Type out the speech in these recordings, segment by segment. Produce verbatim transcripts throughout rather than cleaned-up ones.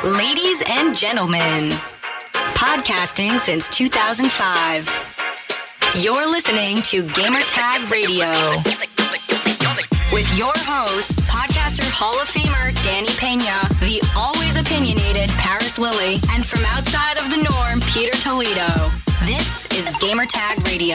Ladies and gentlemen, podcasting since two thousand five. You're listening to Gamertag Radio. With your hosts, podcaster Hall of Famer Danny Pena, the always opinionated Paris Lilly, and from outside of the norm, Peter Toledo. This is Gamertag Radio.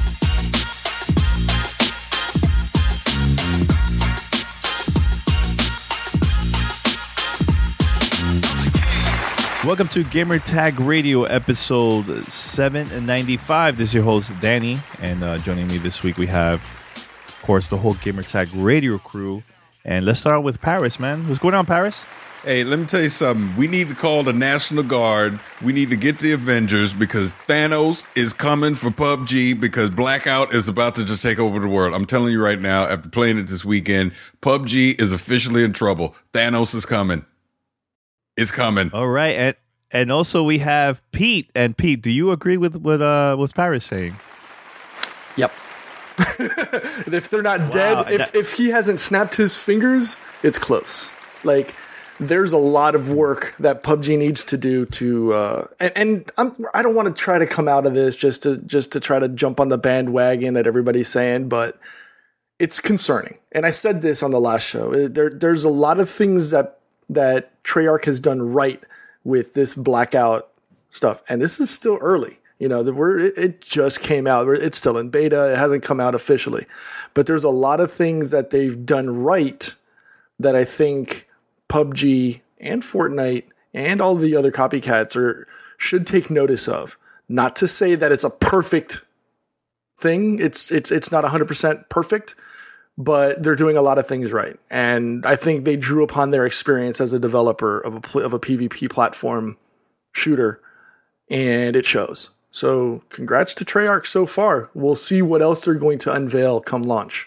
Welcome to Gamertag Radio, episode seven ninety-five. This is your host, Danny, and uh, joining me this week we have, of course, the whole Gamertag Radio crew. And let's start with Paris, man. What's going on, Paris? Hey, let me tell you something. We need to call the National Guard. We need to get the Avengers because Thanos is coming for P U B G because Blackout is about to just take over the world. I'm telling you right now, after playing it this weekend, P U B G is officially in trouble. Thanos is coming. It's coming. All right, and and also we have Pete. And Pete, do you agree with what uh what Paris saying? Yep. If they're not Wow, dead, if that- if he hasn't snapped his fingers, it's close. Like there's a lot of work that P U B G needs to do to, uh, and, and I'm I don't want to try to come out of this just to just to try to jump on the bandwagon that everybody's saying, but it's concerning. And I said this on the last show. There there's a lot of things that that Treyarch has done right with this Blackout stuff, and this is still early. You know, the word it, it just came out. It's still in beta. It hasn't come out officially, but there's a lot of things that they've done right that I think P U B G and Fortnite and all the other copycats are should take notice of. Not to say that it's a perfect thing. It's it's it's not one hundred percent perfect, but they're doing a lot of things right. And I think they drew upon their experience as a developer of a pl- of a PvP platform shooter, and it shows. So congrats to Treyarch so far. We'll see what else they're going to unveil come launch.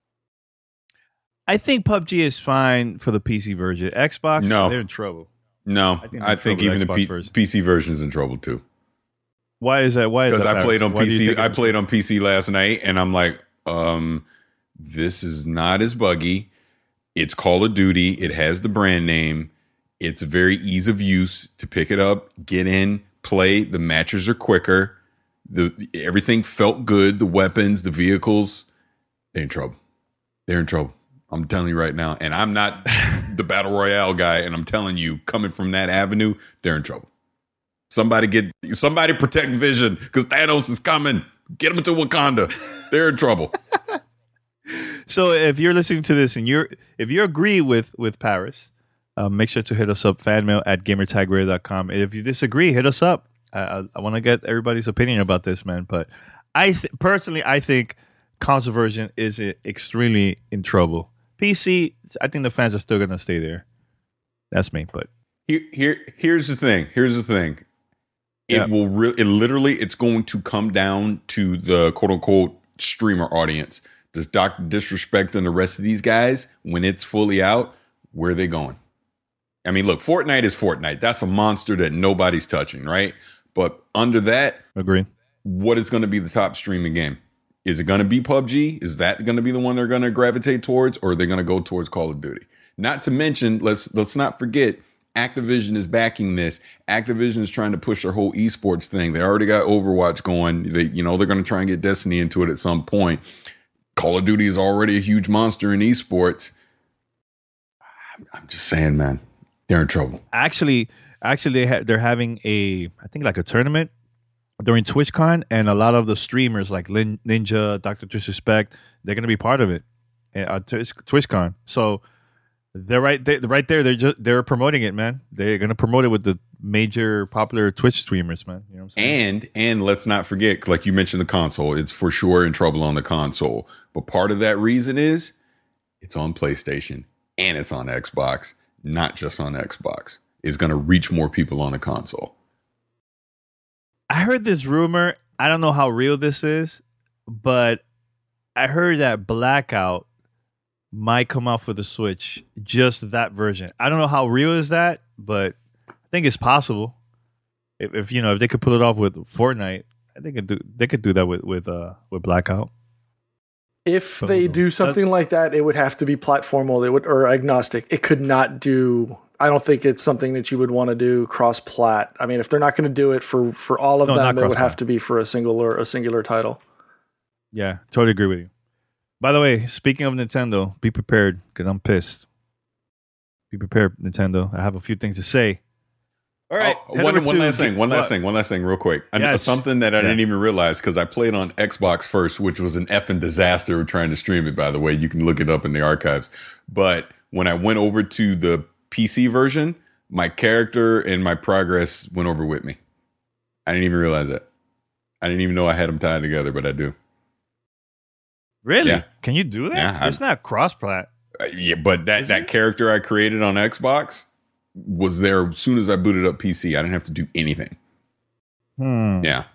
I think P U B G is fine for the P C version. Xbox, No. they're in trouble. No, I think I they're think, trouble even with the Xbox P- version. PC version's in trouble too. Why is that? Why is Because that? I played on Paris? Why do you P C. think I it's- played on P C last night, and I'm like, um, this is not as buggy. It's Call of Duty. It has the brand name. It's very ease of use to pick it up, get in, play. The matches are quicker. The everything felt good. The weapons, the vehicles, they're in trouble. They're in trouble. I'm telling you right now. And I'm not the battle royale guy. And I'm telling you, coming from that avenue, they're in trouble. Somebody get somebody protect Vision because Thanos is coming. Get him into Wakanda. They're in trouble. So if you're listening to this and you're if you agree with with Paris, um, make sure to hit us up fanmail at gamertagradio dot com. If you disagree, hit us up. I I, I want to get everybody's opinion about this, man. But I th- personally I think console version is i- extremely in trouble. P C, I think the fans are still gonna stay there. That's me, but Here, here, here's the thing. Here's the thing. It Yeah. will really, it literally, it's going to come down to the quote unquote streamer audience. Does Doctor Disrespect and the rest of these guys, when it's fully out, where are they going? I mean, look, Fortnite is Fortnite. That's a monster that nobody's touching, right? But under that, agree. what is going to be the top streaming game? Is it going to be P U B G? Is that going to be the one they're going to gravitate towards, or are they going to go towards Call of Duty? Not to mention, let's let's not forget, Activision is backing this. Activision is trying to push their whole esports thing. They already got Overwatch going. They, you know, they're going to try and get Destiny into it at some point. Call of Duty is already a huge monster in esports. I'm, I'm just saying, man, they're in trouble. Actually, actually, they ha- they're having a I think like a tournament during TwitchCon, and a lot of the streamers like Lin- Ninja, Doctor Disrespect, they're gonna be part of it at uh, Twitch- TwitchCon. So they're right there, right there. They're just they're promoting it, man. They're gonna promote it with the major popular Twitch streamers, man. You know what I'm saying? And and let's not forget, like you mentioned, the console. It's for sure in trouble on the console. But part of that reason is it's on PlayStation and it's on Xbox, not just on Xbox. It's going to reach more people on a console. I heard this rumor. I don't know how real this is, but I heard that Blackout might come out for the Switch, just that version. I don't know how real is that, but I think it's possible. If, if you know, if they could pull it off with Fortnite, I think they could do, they could do that with with uh with Blackout. If they do something like that, it would have to be platformal. It would or agnostic. It could not do. I don't think it's something that you would want to do cross-plat. I mean, if they're not going to do it for, for all of No, them, not it would have cross-plat. to be for a singular a singular title. Yeah, totally agree with you. By the way, speaking of Nintendo, be prepared because I'm pissed. Be prepared, Nintendo. I have a few things to say. All right. Oh, head one, over one to- last thing. One last what? thing. One last thing, real quick. I- Yes. Something that I Yeah. didn't even realize because I played on Xbox first, which was an effing disaster trying to stream it. By the way, you can look it up in the archives. But when I went over to the P C version, my character and my progress went over with me. I didn't even realize that. I didn't even know I had them tied together, but I do. Really? Yeah. Can you do that? Yeah, it's not cross-plat. Uh, yeah, but that Is that it? character I created on Xbox was there as soon as I booted up P C. I didn't have to do anything. Hmm. Yeah.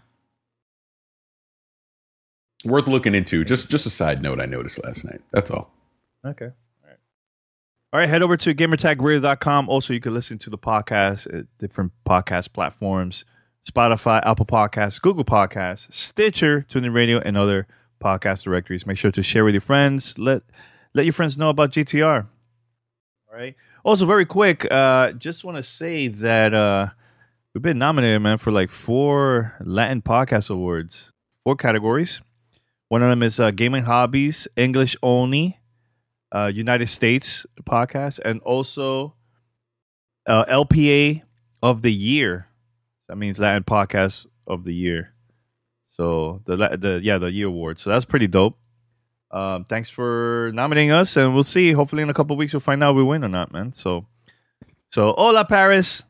Worth looking into. Just just a side note I noticed last night. That's all. Okay. All right. All right. Head over to gamertag radio dot com. Also, you can listen to the podcast at different podcast platforms: Spotify, Apple Podcasts, Google Podcasts, Stitcher, TuneIn Radio, and other podcast directories. Make sure to share with your friends. Let let your friends know about G T R. All right. Also, very quick, uh, just want to say that uh, we've been nominated, man, for like four Latin podcast awards, four categories. One of them is uh, Gaming Hobbies, English Only, uh, United States podcast, and also uh, L P A of the Year. That means Latin Podcast of the Year. So the la- the yeah the year award. So that's pretty dope. Um, thanks for nominating us, and we'll see. Hopefully, in a couple of weeks, we'll find out if we win or not, man. So, so hola Paris.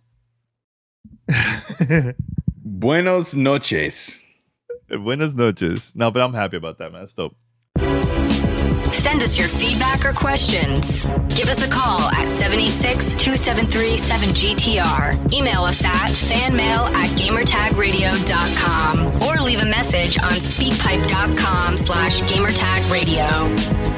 Buenos noches. Buenas noches. No, but I'm happy about that, man. That's dope. Send us your feedback or questions. Give us a call at seven eight six, two seven three, seven G T R. Email us at fanmail at gamertagradio dot com or leave a message on speakpipe.com slash gamertagradio.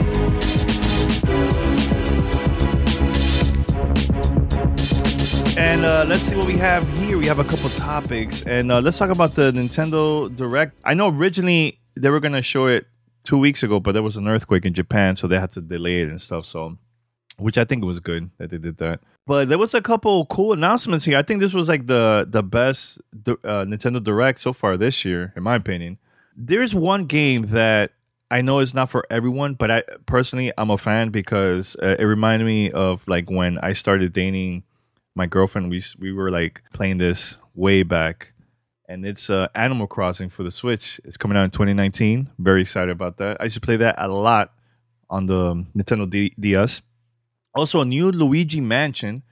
And uh, let's see what we have here. We have a couple topics, and uh, let's talk about the Nintendo Direct. I know originally they were going to show it two weeks ago, but there was an earthquake in Japan, so they had to delay it and stuff. So, which I think was good that they did that. But there was a couple cool announcements here. I think this was like the the best uh, Nintendo Direct so far this year, in my opinion. There's one game that I know is not for everyone, but I personally I'm a fan because uh, it reminded me of like when I started dating my girlfriend. We we were like playing this way back. And it's uh, Animal Crossing for the Switch. It's coming out in twenty nineteen. Very excited about that. I used to play that a lot on the Nintendo D- DS. Also, a new Luigi Mansion.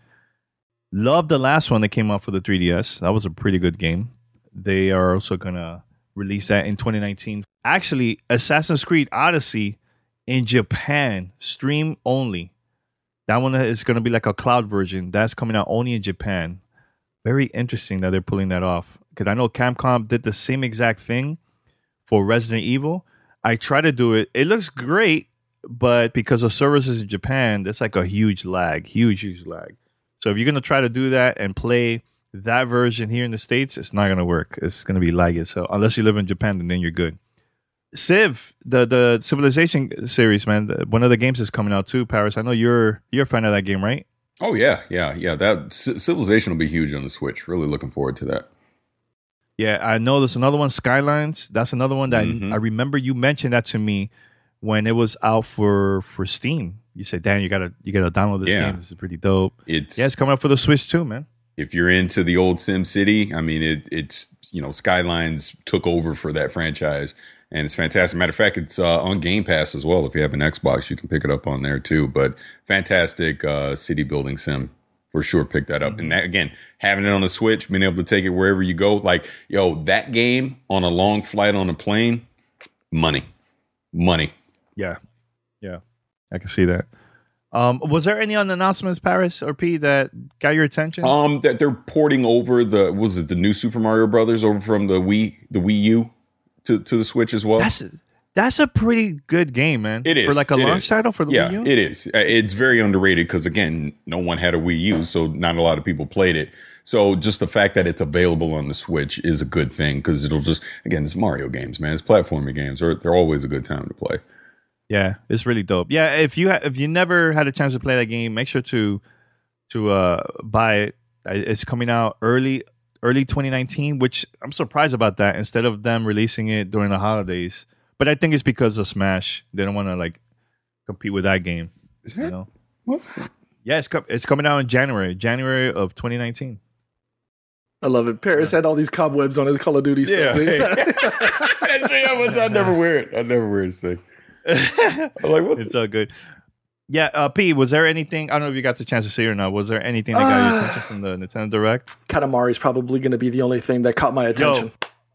Love the last one that came out for the three D S. That was a pretty good game. They are also going to release that in twenty nineteen. Actually, Assassin's Creed Odyssey in Japan, stream only. That one is going to be like a cloud version. That's coming out only in Japan. Very interesting that they're pulling that off. Because I know Capcom did the same exact thing for Resident Evil. I tried to do it. It looks great, but because of services in Japan, there's like a huge lag. Huge, huge lag. So if you're going to try to do that and play that version here in the States, it's not going to work. It's going to be laggy. So unless you live in Japan, then you're good. Civ, the the Civilization series, man. the- One of the games is coming out too, Paris. I know you're you're a fan of that game, right? Oh yeah, yeah, yeah. That C- Civilization will be huge on the Switch. Really looking forward to that. Yeah, I know there's another one, Skylines. That's another one that Mhm. I remember you mentioned that to me when it was out for, for Steam. You said, Dan, you gotta you gotta download this Yeah. game. This is pretty dope. It's Yeah, it's coming out for the Switch too, man. if you're into the old Sim City, I mean, it, it's you know Skylines took over for that franchise, and it's fantastic. Matter of fact, it's uh, on Game Pass as well. If you have an Xbox, you can pick it up on there too. But fantastic uh, city building sim. For sure, pick that up. Mm-hmm. And that, again, having it on the Switch, being able to take it wherever you go, like, yo, that game on a long flight on a plane, money, money. Yeah, yeah, I can see that. Um, was there any on announcements, Paris or P, that got your attention? Um, that they're porting over the was it the new Super Mario Brothers over from the Wii the Wii U to to the Switch as well. That's that's a pretty good game, man. It is for like a It launch is. title for the yeah, Wii U. it is. Uh, It's very underrated because again, no one had a Wii U, so not a lot of people played it. So just the fact that it's available on the Switch is a good thing because it'll just again, it's Mario games, man. It's platforming games. They're they're always a good time to play. Yeah, it's really dope. Yeah, if you ha- if you never had a chance to play that game, make sure to to uh, buy it. It's coming out early early twenty nineteen, which I'm surprised about that. Instead of them releasing it during the holidays, but I think it's because of Smash. They don't want to like compete with that game. Is that You know? what? Yeah, it's co- it's coming out in January, January of twenty nineteen. I love it. Paris had all these cobwebs on his Call of Duty Yeah. stuff. I see how much I never wear it. I never wear this thing. I'm like, what? It's all good. Yeah, uh, P, was there anything? I don't know if you got the chance to see it or not. Was there anything that got your attention from the Nintendo Direct? Katamari is probably going to be the only thing that caught my attention.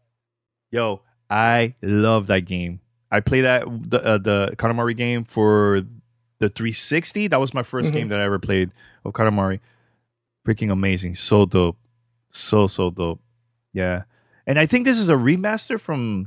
Yo, yo, I love that game. I played that the uh, the Katamari game for the three sixty. That was my 1st Mm-hmm. game that I ever played of Katamari. Freaking amazing, so dope, so so dope. Yeah, and I think this is a remaster from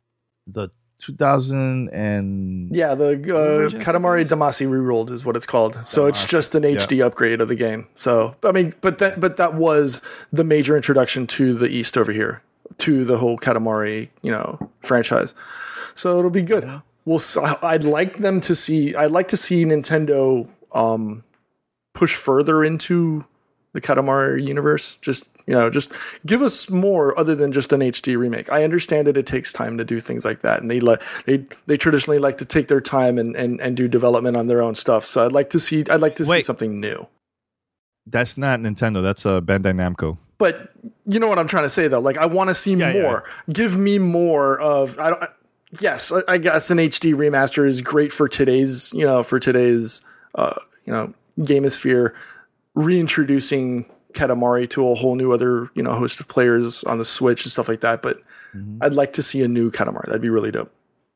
the two thousand and Yeah, the uh, version? Katamari Damacy Rerolled is what it's called. So it's Damacy, just an H D upgrade of the game. So I mean, but that but that was the major introduction to the East over here, to the whole Katamari, you know, franchise. So it'll be good. We'll. s- I'd like them to see. I'd like to see Nintendo um, push further into the Katamari universe. Just you know, just give us more other than just an H D remake. I understand that it takes time to do things like that, and they like they they traditionally like to take their time and, and, and do development on their own stuff. So I'd like to see I'd like to see Wait. something new. that's not Nintendo. That's uh, Bandai Namco. But you know what I'm trying to say though. Like I want to see Yeah, yeah. more. Give me more of. I don't. Yes, I, I guess an H D remaster is great for today's you know for today's uh, you know gamosphere, reintroducing Katamari to a whole new other you know host of players on the Switch and stuff like that. But I'd like to see a new Katamari. That'd be really dope.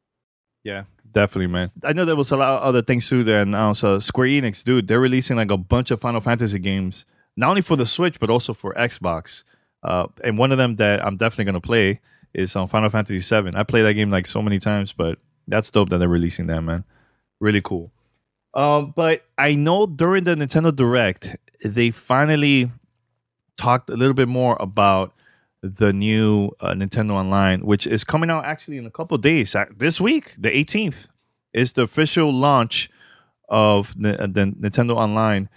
Yeah, definitely, man. I know there was a lot of other things too. Then uh, so Square Enix, dude, they're releasing like a bunch of Final Fantasy games, not only for the Switch but also for Xbox. Uh, and one of them that I'm definitely gonna play is on Final Fantasy seven. I played that game like so many times, but that's dope that they're releasing that, man. Really cool. Um, but I know during the Nintendo Direct, they finally talked a little bit more about the new uh, Nintendo Online, which is coming out actually in a couple of days. Uh, This week, the eighteenth, is the official launch of the, uh, the Nintendo Online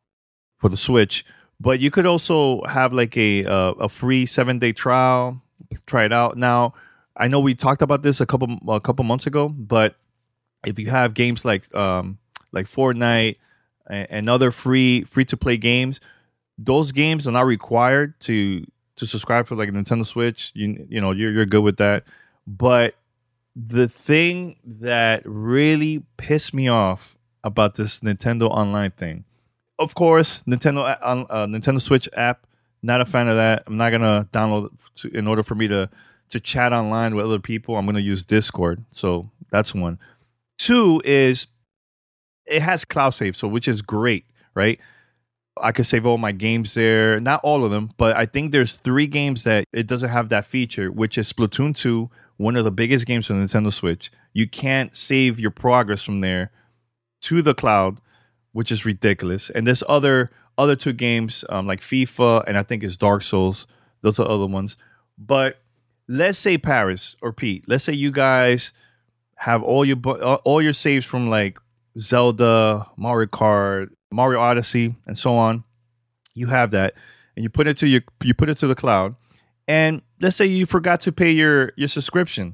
for the Switch. But you could also have like a uh, a free seven day trial, try it out. Now, I know we talked about this a couple a couple months ago, but if you have games like um, like Fortnite and, and other free free to play games, those games are not required to to subscribe for like a Nintendo Switch. You you know you're you're good with that. But the thing that really pissed me off about this Nintendo Online thing, of course, Nintendo uh, uh, Nintendo Switch app. Not a fan of that. I'm not gonna download it to, in order for me to to chat online with other people. I'm gonna use Discord. So that's one. Two is it has cloud save, so which is great, right? I could save all my games there. Not all of them, but I think there's three games that it doesn't have that feature, which is Splatoon two, one of the biggest games on Nintendo Switch. You can't save your progress from there to the cloud, which is ridiculous. And there's other other two games um, like FIFA and I think it's Dark Souls. Those are other ones. But let's say Paris or Pete, let's say you guys have all your bu- all your saves from like Zelda, Mario Kart, Mario Odyssey, and so on. You have that, and you put it to your you put it to the cloud. And let's say you forgot to pay your your subscription.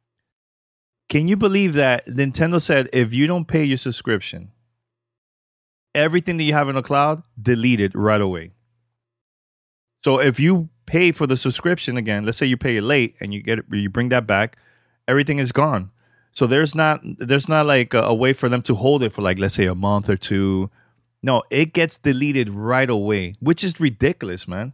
Can you believe that Nintendo said if you don't pay your subscription, everything that you have in the cloud, delete it right away. So if you pay for the subscription again, let's say you pay it late and you get it, you bring that back, everything is gone. So there's not there's not like a, a way for them to hold it for like let's say a month or two. No, it gets deleted right away, which is ridiculous, man.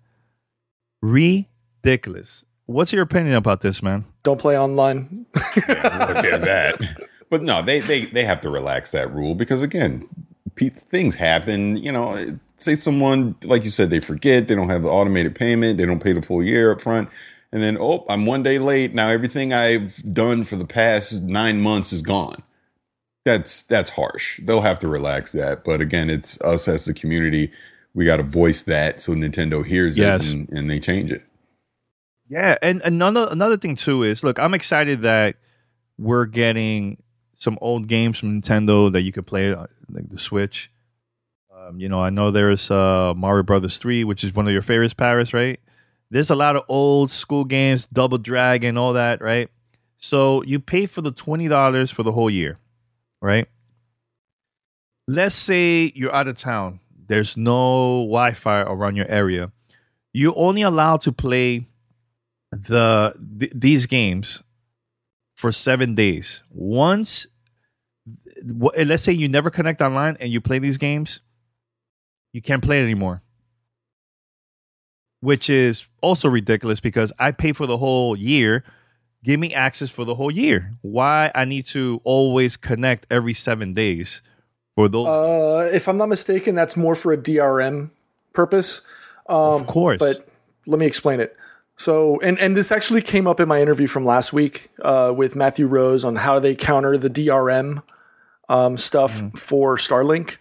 Ridiculous. What's your opinion about this, man? Don't play online. Yeah, look at that. But no, they, they they have to relax that rule because again, pe- things happen. You know, say someone like you said they forget, they don't have automated payment, they don't pay the full year up front, and then oh, I'm one day late. Now everything I've done for the past nine months is gone. That's that's harsh. They'll have to relax that. But again, it's us as the community. We got to voice that so Nintendo hears Yes. it and, and they change it. Yeah, and another another thing too is look, I'm excited that we're getting some old games from Nintendo that you could play, uh, like the Switch. Um, you know, I know there's uh, Mario Brothers three, which is one of your favorites, Paris, right? There's a lot of old school games, Double Dragon, all that, right? So you pay for the twenty dollars for the whole year, right? Let's say you're out of town. There's no Wi-Fi around your area. You're only allowed to play the th- these games for seven days. Once, w- let's say you never connect online and you play these games, you can't play it anymore. Which is also ridiculous because I pay for the whole year. Give me access for the whole year. Why I need to always connect every seven days for those? Uh, if I'm not mistaken, that's more for a D R M purpose. Um, of course. But let me explain it. So, and, and this actually came up in my interview from last week uh, with Matthew Rose on how they counter the D R M um, stuff mm. for Starlink.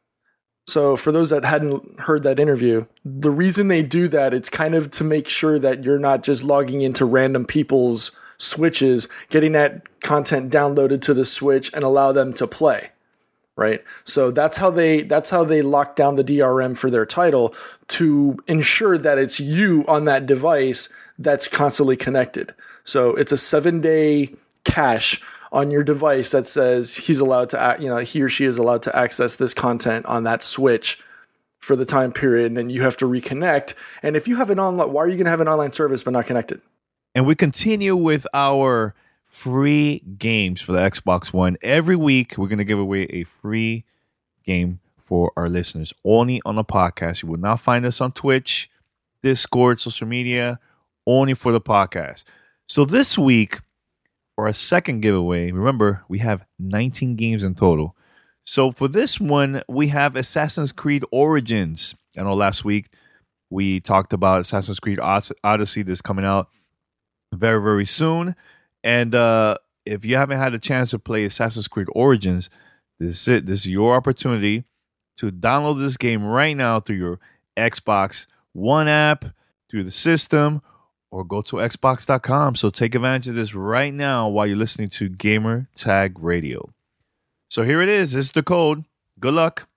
So for those that hadn't heard that interview, the reason they do that, it's kind of to make sure that you're not just logging into random people's switches, getting that content downloaded to the Switch and allow them to play. Right. So that's how they that's how they lock down the D R M for their title, to ensure that it's you on that device that's constantly connected. So it's a seven day cache on your device that says he's allowed to, you know, he or she is allowed to access this content on that Switch for the time period. And then you have to reconnect. And if you have an online, why are you going to have an online service but not connected? And we continue with our free games for the Xbox One. Every week, we're going to give away a free game for our listeners, only on the podcast. You will not find us on Twitch, Discord, social media, only for the podcast. So this week, for our second giveaway, remember, we have nineteen games in total. So for this one, we have Assassin's Creed Origins. I know last week we talked about Assassin's Creed Odyssey that's coming out very, very soon. And uh, if you haven't had a chance to play Assassin's Creed Origins, this is it. This is your opportunity to download this game right now through your Xbox One app, through the system, or go to Xbox dot com. So take advantage of this right now while you're listening to Gamer Tag Radio. So here it is. This is the code. Good luck.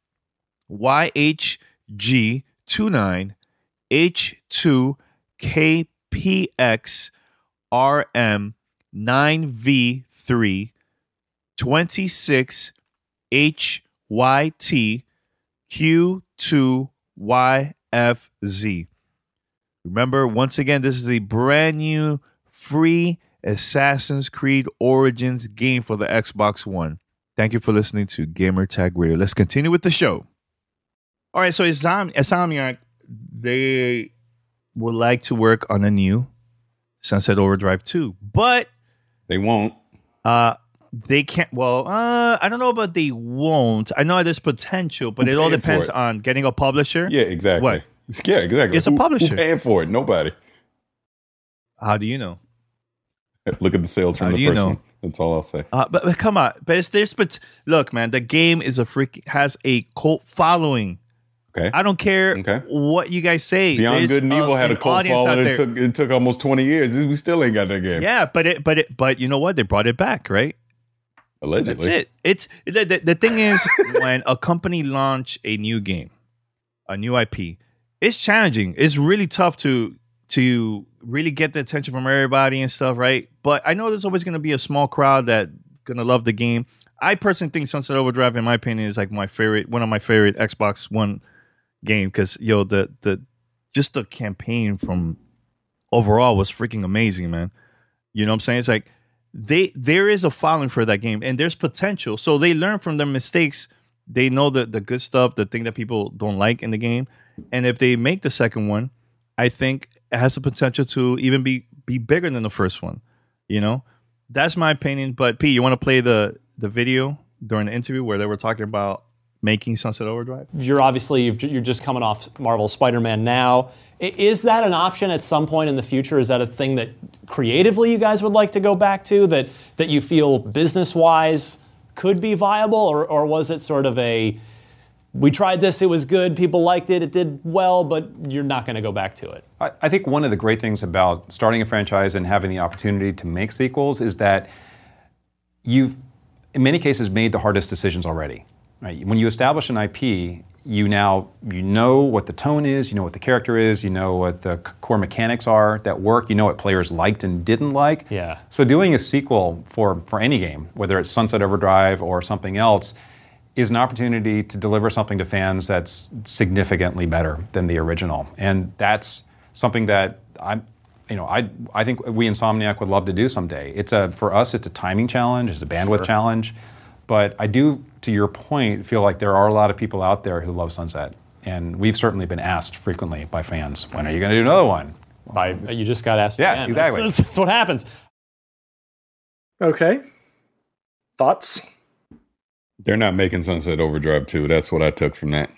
Y H G twenty-nine H two K P X R M nine V three twenty-six H Y T Q two Y F Z. Remember, once again, this is a brand new free Assassin's Creed Origins game for the Xbox One. Thank you for listening to Gamer Tag Radio. Let's continue with the show. All right, so Insomniac, they would like to work on a new Sunset Overdrive two, but they won't. Uh, they can't. Well, uh, I don't know about they won't. I know there's potential, but Who it all depends it? on getting a publisher. Yeah, exactly. What? Yeah, exactly. It's a who, publisher. Who's paying for it? Nobody. How do you know? Look at the sales from How the do you first know? one. That's all I'll say. Uh, but, but come on, but it's there's but look, man, the game is a freak has a cult following. Okay, I don't care okay. what you guys say. Beyond There's Good and Evil a, had a cult following. It took it took almost twenty years. We still ain't got that game. Yeah, but it but it but you know what? They brought it back, right? Allegedly. That's it. It's the, the, the thing is when a company launch a new game, a new I P, it's challenging. It's really tough to to really get the attention from everybody and stuff, right? But I know there's always going to be a small crowd that gonna love the game. I personally think Sunset Overdrive, in my opinion, is like my favorite, one of my favorite Xbox One game because yo, the the just the campaign from overall was freaking amazing, man. You know what I'm saying? It's like they there is a following for that game, and there's potential. So they learn from their mistakes. They know the the good stuff, the thing that people don't like in the game, and if they make the second one, I think it has the potential to even be be bigger than the first one. You know, that's my opinion. But P, you want to play the the video during the interview where they were talking about making Sunset Overdrive? You're obviously you're just coming off Marvel Spider-Man now. Is that an option at some point in the future? Is that a thing that creatively you guys would like to go back to, that that you feel business-wise could be viable, or or was it sort of a we tried this, it was good, people liked it, it did well, but you're not going to go back to it? I, I think one of the great things about starting a franchise and having the opportunity to make sequels is that you've in many cases, made the hardest decisions already. Right? When you establish an I P, you now you know what the tone is, you know what the character is, you know what the c- core mechanics are that work, you know what players liked and didn't like. Yeah. So doing a sequel for, for any game, whether it's Sunset Overdrive or something else, is an opportunity to deliver something to fans that's significantly better than the original. And that's something that I'm, you know, I I think we Insomniac would love to do someday. It's a for us, it's a timing challenge, it's a bandwidth Sure. challenge. But I do, to your point, feel like there are a lot of people out there who love Sunset. And we've certainly been asked frequently by fans, when are you going to do another one? By, you just got asked Yeah, again. exactly. That's, that's what happens. Okay. Thoughts? They're not making Sunset Overdrive two. That's what I took from that.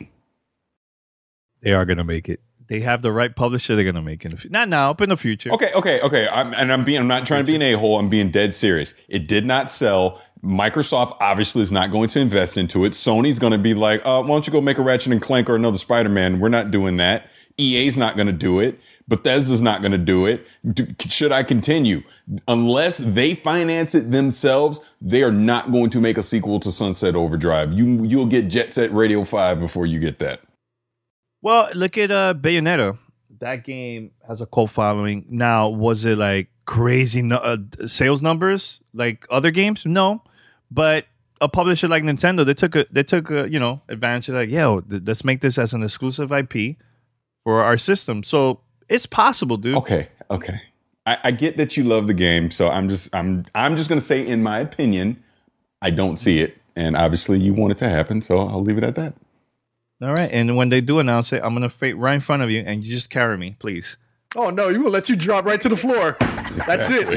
They are gonna make it. They have the right publisher. They're gonna make it. In the fu- Not now, but in the future. Okay, okay, okay. I'm, and I'm being, I'm not trying to be an a-hole. I'm being dead serious. It did not sell. Microsoft obviously is not going to invest into it. Sony's going to be like, uh, why don't you go make a Ratchet and Clank or another Spider-Man? We're not doing that. E A's not going to do it. Bethesda's not going to do it. Do, should I continue? Unless they finance it themselves, they are not going to make a sequel to Sunset Overdrive. You, you'll get Jet Set Radio five before you get that. Well, look at uh, Bayonetta. That game has a cult following. Now, was it like crazy no- uh, sales numbers like other games? No, but a publisher like Nintendo, they took a they took a, you know advantage of like, yo, th- let's make this as an exclusive I P for our system. So it's possible, dude. Okay, okay. I, I get that you love the game, so I'm just I'm I'm just gonna say, in my opinion, I don't see it, and obviously you want it to happen, so I'll leave it at that. All right, and when they do announce it, I'm gonna fade right in front of you, and you just carry me, please. Oh no, you will let you drop right to the floor. That's it.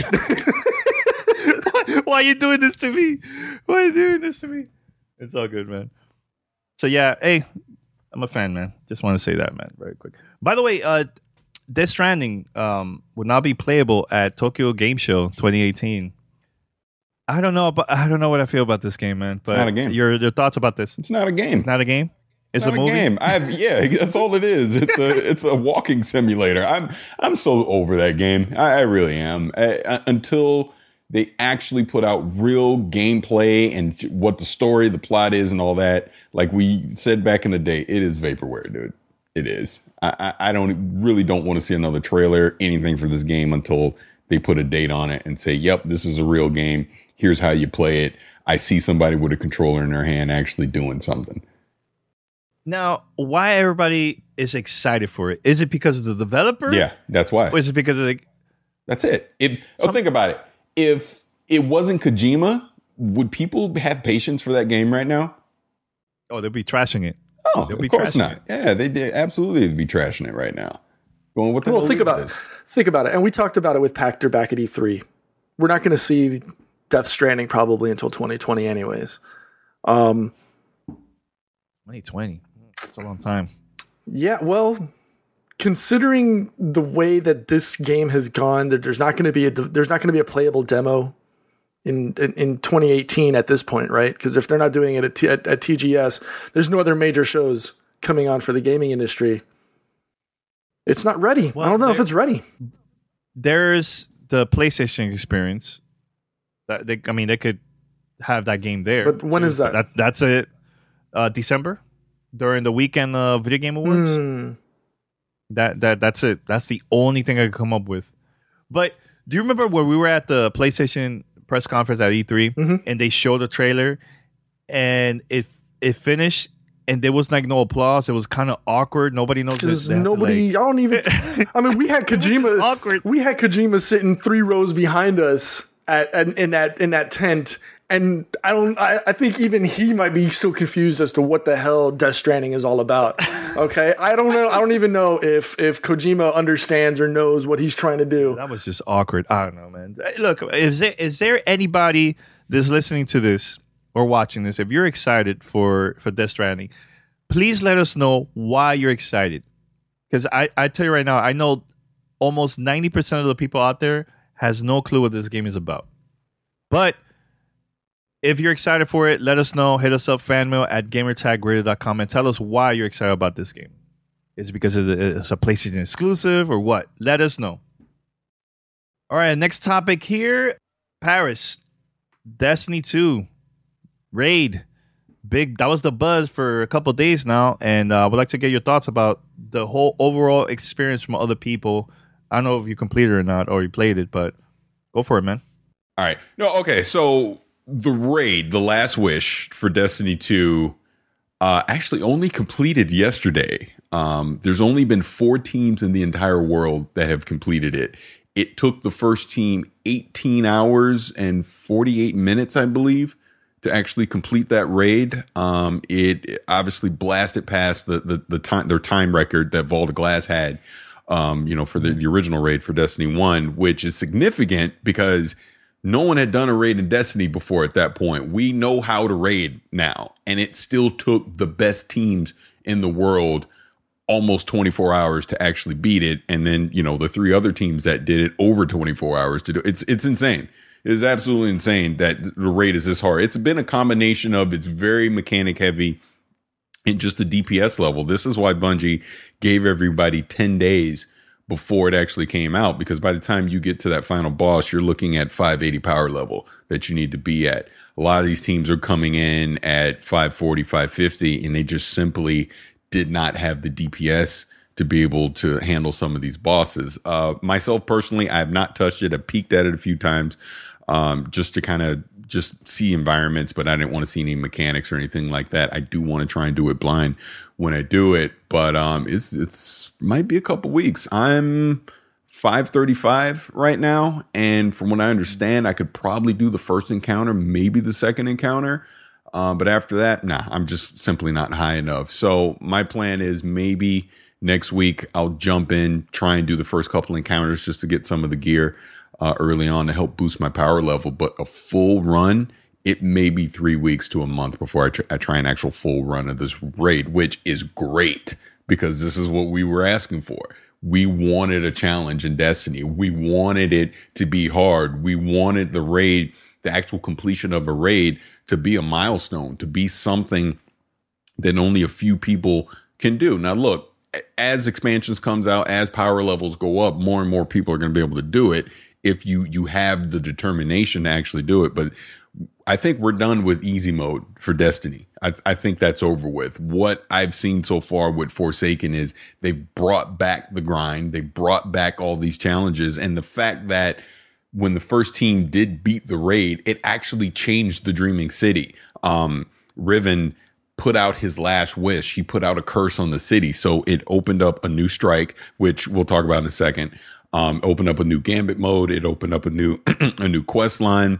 Why are you doing this to me? Why are you doing this to me? It's all good, man. So yeah, hey, I'm a fan, man. Just want to say that, man, very quick. By the way, uh, Death Stranding um, will now be playable at Tokyo Game Show twenty eighteen. I don't know, but I don't know what I feel about this game, man. But not a game. Your your thoughts about this? It's not a game. It's not a game. It's Not a movie. game. I have, yeah, that's all it is. It's a it's a walking simulator. I'm I'm so over that game. I, I really am. I, I, until they actually put out real gameplay and what the story, the plot is, and all that. Like we said back in the day, it is vaporware, dude. It is. I, I, I don't really don't want to see another trailer, anything for this game until they put a date on it and say, "Yep, this is a real game. Here's how you play it." I see somebody with a controller in their hand actually doing something. Now, why everybody is excited for it? Is it because of the developer? Yeah, that's why. Or is it because of the... That's it. If oh, think about it. If it wasn't Kojima, would people have patience for that game right now? Oh, they'll be trashing it. Oh, They'll of be course trashing not. it. Yeah, they did absolutely be trashing it right now. Going, what the Well, hell think is about this? it. Think about it. And we talked about it with Pactor back at E three. We're not going to see Death Stranding probably until twenty twenty anyways. Um, twenty twenty. It's a long time. yeah, well, considering the way that this game has gone, there, there's not going to be a there's not going to be a playable demo in in, in twenty eighteen at this point, right? Because if they're not doing it at, T, at at T G S, there's no other major shows coming on for the gaming industry. It's not ready. Well, I don't know if there- it's ready. There's the PlayStation experience. That they, I mean, they could have that game there. But when too. is that? that that's it. Uh, December during the weekend uh, video game awards. Hmm. That that that's it. That's the only thing I could come up with. But do you remember where we were at the PlayStation press conference at E three Mhm. and they showed the trailer and it it finished and there was like no applause. It was kind of awkward. Nobody knows. Because they had to, nobody, like- I don't even. I mean, we had Kojima. Awkward. We had Kojima sitting three rows behind us at, at in that in that tent, and I don't. I, I think even he might be still confused as to what the hell Death Stranding is all about. Okay, I don't know. I don't even know if if Kojima understands or knows what he's trying to do. That was just awkward. I don't know, man. Look, is there is there anybody that's listening to this or watching this? If you're excited for for Death Stranding, please let us know why you're excited. Because I I tell you right now, I know almost ninety percent of the people out there has no clue what this game is about. But if you're excited for it, let us know. Hit us up, fanmail at gamertag radio dot com, and tell us why you're excited about this game. Is it because it's a PlayStation exclusive or what? Let us know. All right, next topic here. Paris. Destiny two Raid. Big. That was the buzz for a couple of days now, and uh, I would like to get your thoughts about the whole overall experience from other people. I don't know if you completed it or not, or you played it, but go for it, man. All right. No, okay. So the raid, the last wish for Destiny two, uh, actually only completed yesterday. Um, there's only been four teams in the entire world that have completed it. It took the first team eighteen hours and forty-eight minutes, I believe, to actually complete that raid. Um, it obviously blasted past the the, the time their time record that Vault of Glass had, um, you know, for the, the original raid for Destiny one, which is significant because no one had done a raid in Destiny before at that point. We know how to raid now, and it still took the best teams in the world almost twenty-four hours to actually beat it. And then, you know, the three other teams that did it over twenty-four hours to do it. It's, it's insane. It is absolutely insane that the raid is this hard. It's been a combination of it's very mechanic heavy and just the D P S level. This is why Bungie gave everybody ten days before it actually came out, because by the time you get to that final boss, you're looking at five eighty power level that you need to be at. A lot of these teams are coming in at five forty, five fifty, and they just simply did not have the D P S to be able to handle some of these bosses. Uh, myself personally, I have not touched it. I peeked at it a few times um, just to kind of just see environments, but I didn't want to see any mechanics or anything like that. I do want to try and do it blind when I do it, but um, it's it's might be a couple weeks. I'm five thirty-five right now, and from what I understand, I could probably do the first encounter, maybe the second encounter. Uh, but after that, nah, I'm just simply not high enough. So my plan is maybe next week I'll jump in, try and do the first couple encounters just to get some of the gear uh, early on to help boost my power level. But a full run, it may be three weeks to a month before I, tr- I try an actual full run of this raid, which is great because this is what we were asking for. We wanted a challenge in Destiny. We wanted it to be hard. We wanted the raid, the actual completion of a raid, to be a milestone, to be something that only a few people can do. Now, look, as expansions comes out, as power levels go up, more and more people are going to be able to do it if you you have the determination to actually do it. But I think we're done with easy mode for Destiny. I, I think that's over with. What I've seen so far with Forsaken is they've brought back the grind. They brought back all these challenges. And the fact that when the first team did beat the raid, it actually changed the Dreaming City. Um, Riven put out his last wish. He put out a curse on the city. So it opened up a new strike, which we'll talk about in a second. Um, opened up a new Gambit mode. It opened up a new a new quest line.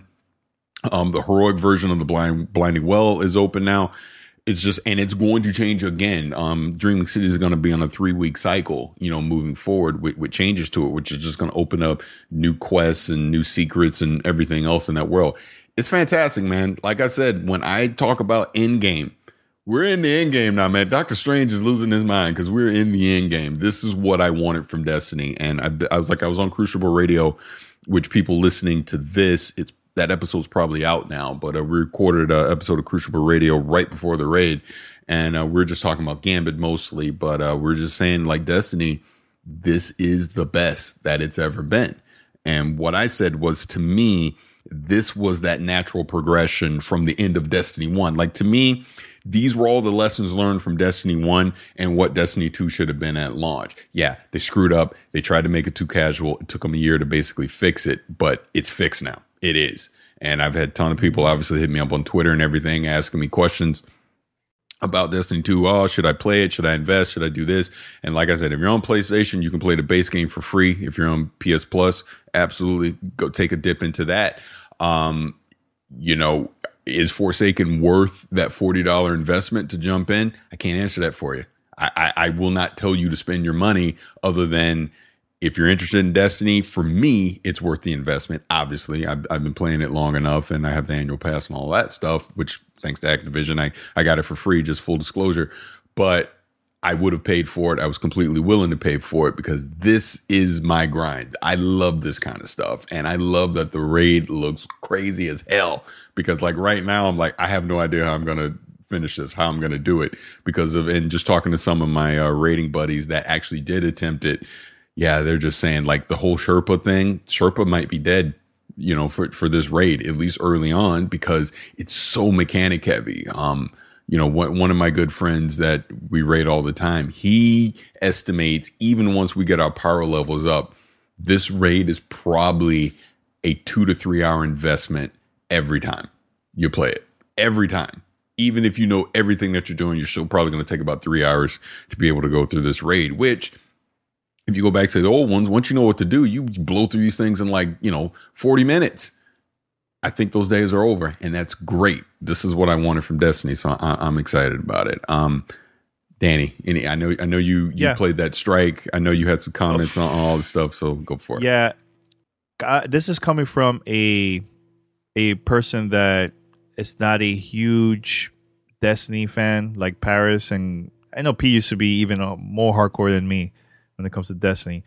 Um, the heroic version of the blind, Blinding Well is open now. It's just, and it's going to change again. Um, Dreaming City is going to be on a three week cycle, you know, moving forward with, with changes to it, which is just going to open up new quests and new secrets and everything else in that world. It's fantastic, man. Like I said, when I talk about end game, we're in the end game now, man. Doctor Strange is losing his mind because we're in the end game. This is what I wanted from Destiny. And I, I was like, I was on Crucible Radio, which people listening to this, it's that episode's probably out now, but uh, we recorded an episode of Crucible Radio right before the raid, and uh, we're just talking about Gambit mostly, but uh, we're just saying, like Destiny, this is the best that it's ever been. And what I said was, to me, this was that natural progression from the end of Destiny one. Like, to me, these were all the lessons learned from Destiny one and what Destiny two should have been at launch. Yeah, they screwed up. They tried to make it too casual. It took them a year to basically fix it, but it's fixed now. It is. And I've had a ton of people obviously hit me up on Twitter and everything, asking me questions about Destiny two. Oh, should I play it? Should I invest? Should I do this? And like I said, if you're on PlayStation, you can play the base game for free. If you're on P S Plus, absolutely go take a dip into that. Um, you know, is Forsaken worth that forty dollars investment to jump in? I can't answer that for you. I, I, I will not tell you to spend your money other than if you're interested in Destiny. For me, it's worth the investment. Obviously, I've, I've been playing it long enough and I have the annual pass and all that stuff, which thanks to Activision, I, I got it for free, just full disclosure. But I would have paid for it. I was completely willing to pay for it because this is my grind. I love this kind of stuff. And I love that the raid looks crazy as hell because like right now, I'm like, I have no idea how I'm going to finish this, how I'm going to do it because of, and just talking to some of my uh, raiding buddies that actually did attempt it. Yeah, they're just saying like the whole Sherpa thing, Sherpa might be dead you know, for, for this raid, at least early on, because it's so mechanic heavy. Um, you know, one, one of my good friends that we raid all the time, he estimates even once we get our power levels up, this raid is probably a two to three hour investment every time you play it. Every time. Even if you know everything that you're doing, you're still probably going to take about three hours to be able to go through this raid, which if you go back to the old ones, once you know what to do, you blow through these things in like, you know, forty minutes. I think those days are over, and that's great. This is what I wanted from Destiny, so I, I'm excited about it. Um, Danny, any, I know, I know you, you Yeah. played that strike. I know you had some comments on, on all this stuff, so go for it. Yeah, uh, this is coming from a a person that is not a huge Destiny fan like Paris, and I know P used to be even uh, more hardcore than me when it comes to Destiny.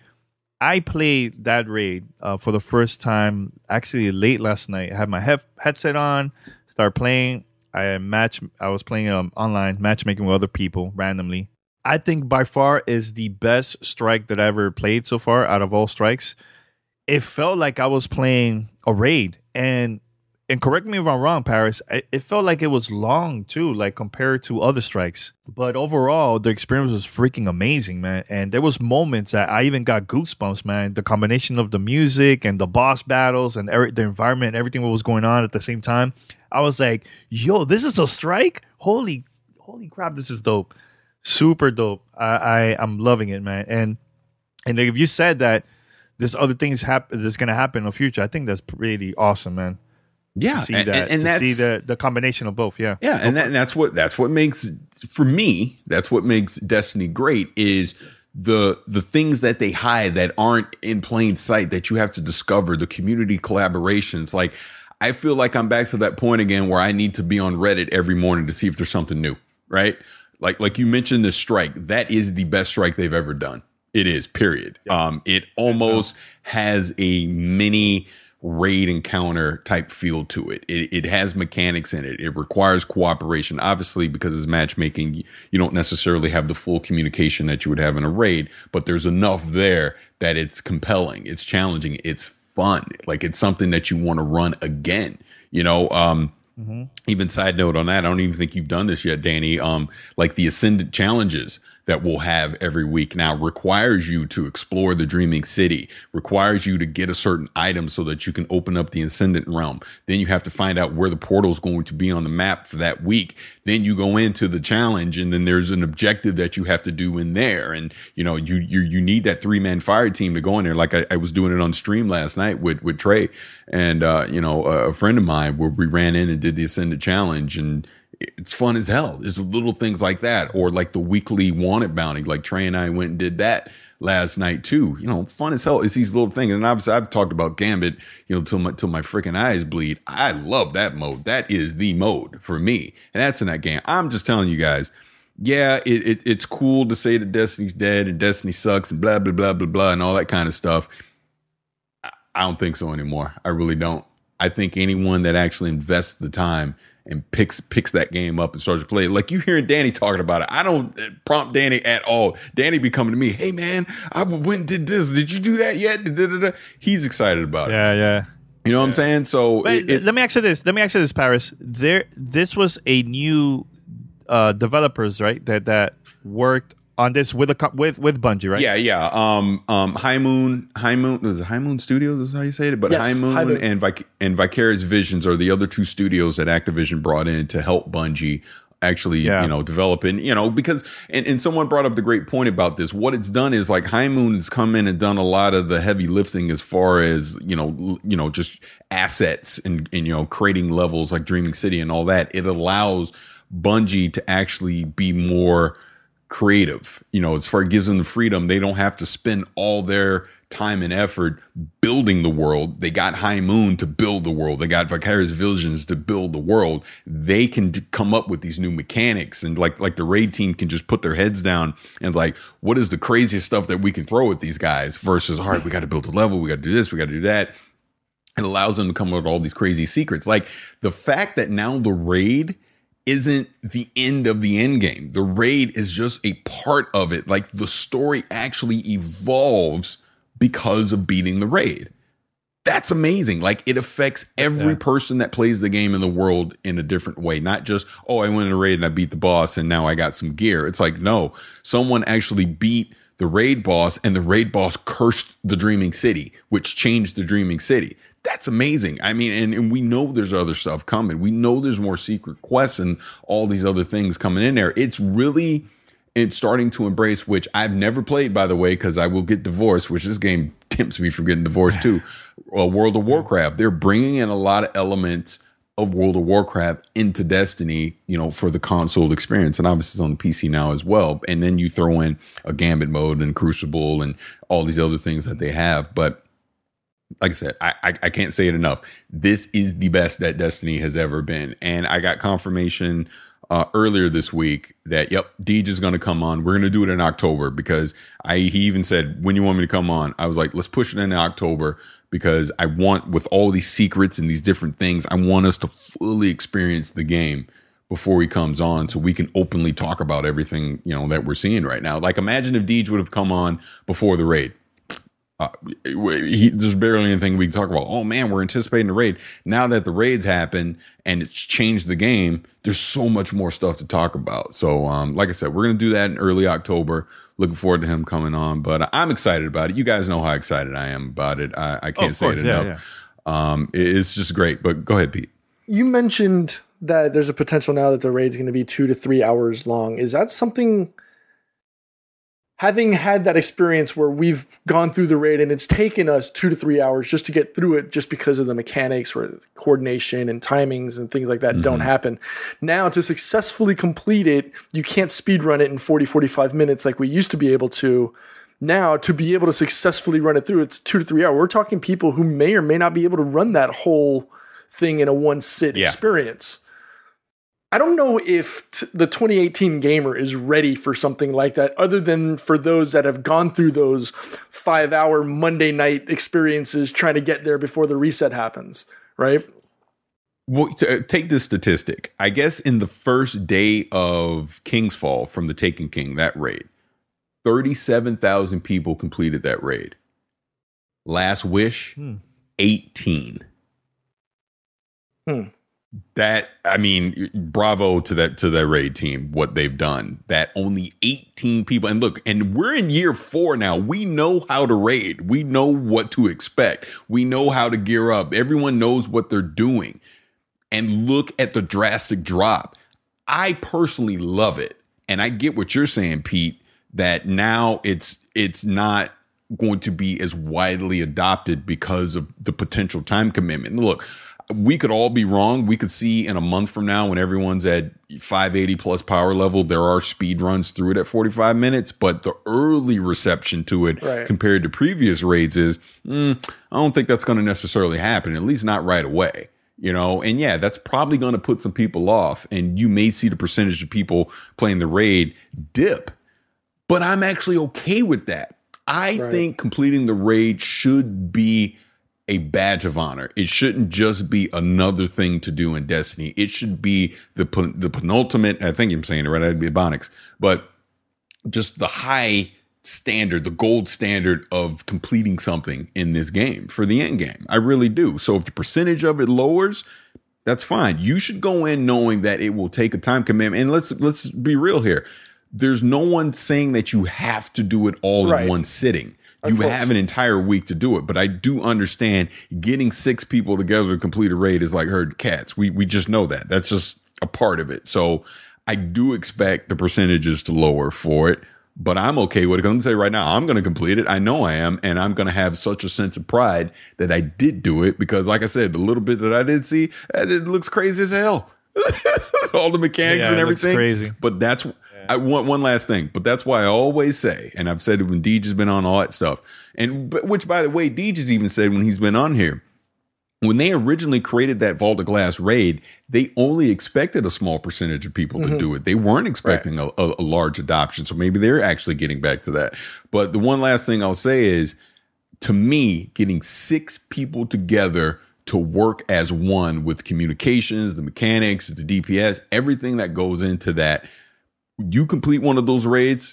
I played that raid uh, for the first time actually late last night. I had my hef- headset on, started playing. I match. I was playing um, online matchmaking with other people randomly. I think by far is the best strike that I ever played so far out of all strikes. It felt like I was playing a raid, and and correct me if I'm wrong, Paris. It, it felt like it was long too, like compared to other strikes. But overall, the experience was freaking amazing, man. And there was moments that I even got goosebumps, man. The combination of the music and the boss battles and er- the environment, everything what was going on at the same time. I was like, "Yo, this is a strike! Holy, holy crap! This is dope, super dope. I, I I'm loving it, man." And and if you said that there's other things happen that's gonna happen in the future, I think that's pretty awesome, man. Yeah, To see and, that, and, and to that's see the, the combination of both, yeah, yeah, and, that, and that's what that's what makes for me. That's what makes Destiny great is the the things that they hide that aren't in plain sight that you have to discover. The community collaborations, like I feel like I'm back to that point again where I need to be on Reddit every morning to see if there's something new, right? Like like you mentioned the strike, that is the best strike they've ever done. It is, period. Yeah. Um, it almost has a mini raid encounter type feel to it. It it has mechanics in it. It requires cooperation. Obviously, because it's matchmaking, you don't necessarily have the full communication that you would have in a raid, but there's enough there that it's compelling, it's challenging, it's fun. Like it's something that you want to run again. You know, um, mm-hmm. Even side note on that, I don't even think you've done this yet, Danny. Um, like the Ascendant challenges that we'll have every week now requires you to explore the Dreaming City, requires you to get a certain item so that you can open up the Ascendant realm. Then you have to find out where the portal is going to be on the map for that week. Then you go into the challenge, and then there's an objective that you have to do in there. And, you know, you you you need that three-man fire team to go in there. Like I, I was doing it on stream last night with, with Trey and, uh, you know, a friend of mine where we ran in and did the Ascendant challenge, and it's fun as hell. There's little things like that, or like the weekly wanted bounty. Like Trey and I went and did that last night too. You know, fun as hell. It's these little things. And obviously, I've talked about Gambit, you know, till my till my freaking eyes bleed. I love that mode. That is the mode for me, and that's in that game. I'm just telling you guys. Yeah, it, it it's cool to say that Destiny's dead and Destiny sucks and blah blah blah blah blah and all that kind of stuff. I, I don't think so anymore. I really don't. I think anyone that actually invests the time and picks picks that game up and starts to play it. Like you hearing Danny talking about it. I don't prompt Danny at all. Danny be coming to me, hey man, I went and did this. Did you do that yet? Da-da-da-da. He's excited about yeah, it. Yeah, yeah. You know what I'm saying? So But it, it, let me ask you this. Let me ask you this, Paris. There, this was a new uh, developers, right? That that worked on this with a co- with with Bungie, right? yeah, yeah. Um, um, High Moon, High Moon, was it High Moon Studios? Is how you say it. But Yes, High Moon, High Moon. and Vic- and Vicarious Visions are the other two studios that Activision brought in to help Bungie actually, Yeah. you know, develop and, you know, because, and, and someone brought up the great point about this. What it's done is like High Moon has come in and done a lot of the heavy lifting as far as, you know, l- you know, just assets and, and, you know, creating levels like Dreaming City and all that. It allows Bungie to actually be more creative, you know, as far it gives them the freedom. They don't have to spend all their time and effort building the world. They got High Moon to build the world. They got Vicarious Visions to build the world. They can d- come up with these new mechanics, and like like the raid team can just put their heads down and like, what is the craziest stuff that we can throw at these guys versus, all right, we got to build a level. We got to do this. We got to do that. It allows them to come up with all these crazy secrets. Like the fact that now the raid isn't the end of the end game. The raid is just a part of it. Like the story actually evolves because of beating the raid. That's amazing. Like, it affects every yeah. person that plays the game in the world in a different way. Not just, oh, I went in a raid and I beat the boss and now I got some gear. It's like, no, someone actually beat the raid boss and the raid boss cursed the Dreaming City, which changed the Dreaming City. That's amazing. I mean, and, and we know there's other stuff coming. We know there's more secret quests and all these other things coming in there. It's really, it's starting to embrace, which I've never played, by the way, because I will get divorced, which this game tempts me from getting divorced too. Uh, World of Warcraft. They're bringing in a lot of elements of World of Warcraft into Destiny, you know, for the console experience. And obviously it's on the P C now as well. And then you throw in a Gambit mode and Crucible and all these other things that they have. But like I said, I, I, I can't say it enough. This is the best that Destiny has ever been. And I got confirmation uh, earlier this week that, yep, Deej is going to come on. We're going to do it in October because I he even said, when you want me to come on? I was like, let's push it into October because I want, with all these secrets and these different things, I want us to fully experience the game before he comes on so we can openly talk about everything, you know, that we're seeing right now. Like, imagine if Deej would have come on before the raid. Uh, he, there's barely anything we can talk about. Oh man, we're anticipating the raid. Now that the raids happen and it's changed the game, there's so much more stuff to talk about. So, um, like I said, we're going to do that in early October. Looking forward to him coming on, but I'm excited about it. You guys know how excited I am about it. I, I can't oh, say course. it enough. Yeah, yeah. Um, it, it's just great, but go ahead, Pete. You mentioned that there's a potential now that the raid's going to be two to three hours long. Is that something, having had that experience where we've gone through the raid and it's taken us two to three hours just to get through it just because of the mechanics or the coordination and timings and things like that mm-hmm. don't happen. Now to successfully complete it, you can't speed run it in forty, forty-five minutes like we used to be able to. Now to be able to successfully run it through, it's two to three hours. We're talking people who may or may not be able to run that whole thing in a one sit yeah. experience. I don't know if t- the twenty eighteen gamer is ready for something like that, other than for those that have gone through those five hour Monday night experiences trying to get there before the reset happens, right? Well, t- take this statistic. I guess in the first day of King's Fall from the Taken King, that raid, thirty-seven thousand people completed that raid. Last Wish, hmm. eighteen. Hmm. That, I mean, bravo to that to that raid team, what they've done. That only eighteen people, and look, and we're in year four now. We know how to raid. We know what to expect. We know how to gear up. Everyone knows what they're doing. And look at the drastic drop. I personally love it. And I get what you're saying, Pete, that now it's it's not going to be as widely adopted because of the potential time commitment. Look, we could all be wrong. We could see in a month from now when everyone's at five eighty plus power level, there are speed runs through it at forty-five minutes. But the early reception to it right. compared to previous raids is, mm, I don't think that's going to necessarily happen, at least not right away. You know, and yeah, that's probably going to put some people off. And you may see the percentage of people playing the raid dip. But I'm actually okay with that. I right. think completing the raid should be a badge of honor. It shouldn't just be another thing to do in Destiny. It should be the the penultimate, I think I'm saying it right, I'd be Ebonics, but just the high standard, the gold standard of completing something in this game for the end game. I really do. So if the percentage of it lowers, that's fine. You should go in knowing that it will take a time commitment. And let's let's be real here. There's no one saying that you have to do it all right. in one sitting. You have an entire week to do it, but I do understand getting six people together to complete a raid is like herding cats. We we just know that. That's just a part of it. So I do expect the percentages to lower for it, but I'm okay with it. I'm going to say right now, I'm going to complete it. I know I am, and I'm going to have such a sense of pride that I did do it because, like I said, the little bit that I did see, it looks crazy as hell. All the mechanics yeah, and everything. Crazy. But that's I want one last thing, but that's why I always say, and I've said it when Deej has been on, all that stuff, and which, by the way, Deej has even said when he's been on here, when they originally created that Vault of Glass raid, they only expected a small percentage of people mm-hmm. to do it. They weren't expecting right. a, a large adoption, so maybe they're actually getting back to that. But the one last thing I'll say is, to me, getting six people together to work as one with communications, the mechanics, the D P S, everything that goes into that. You complete one of those raids,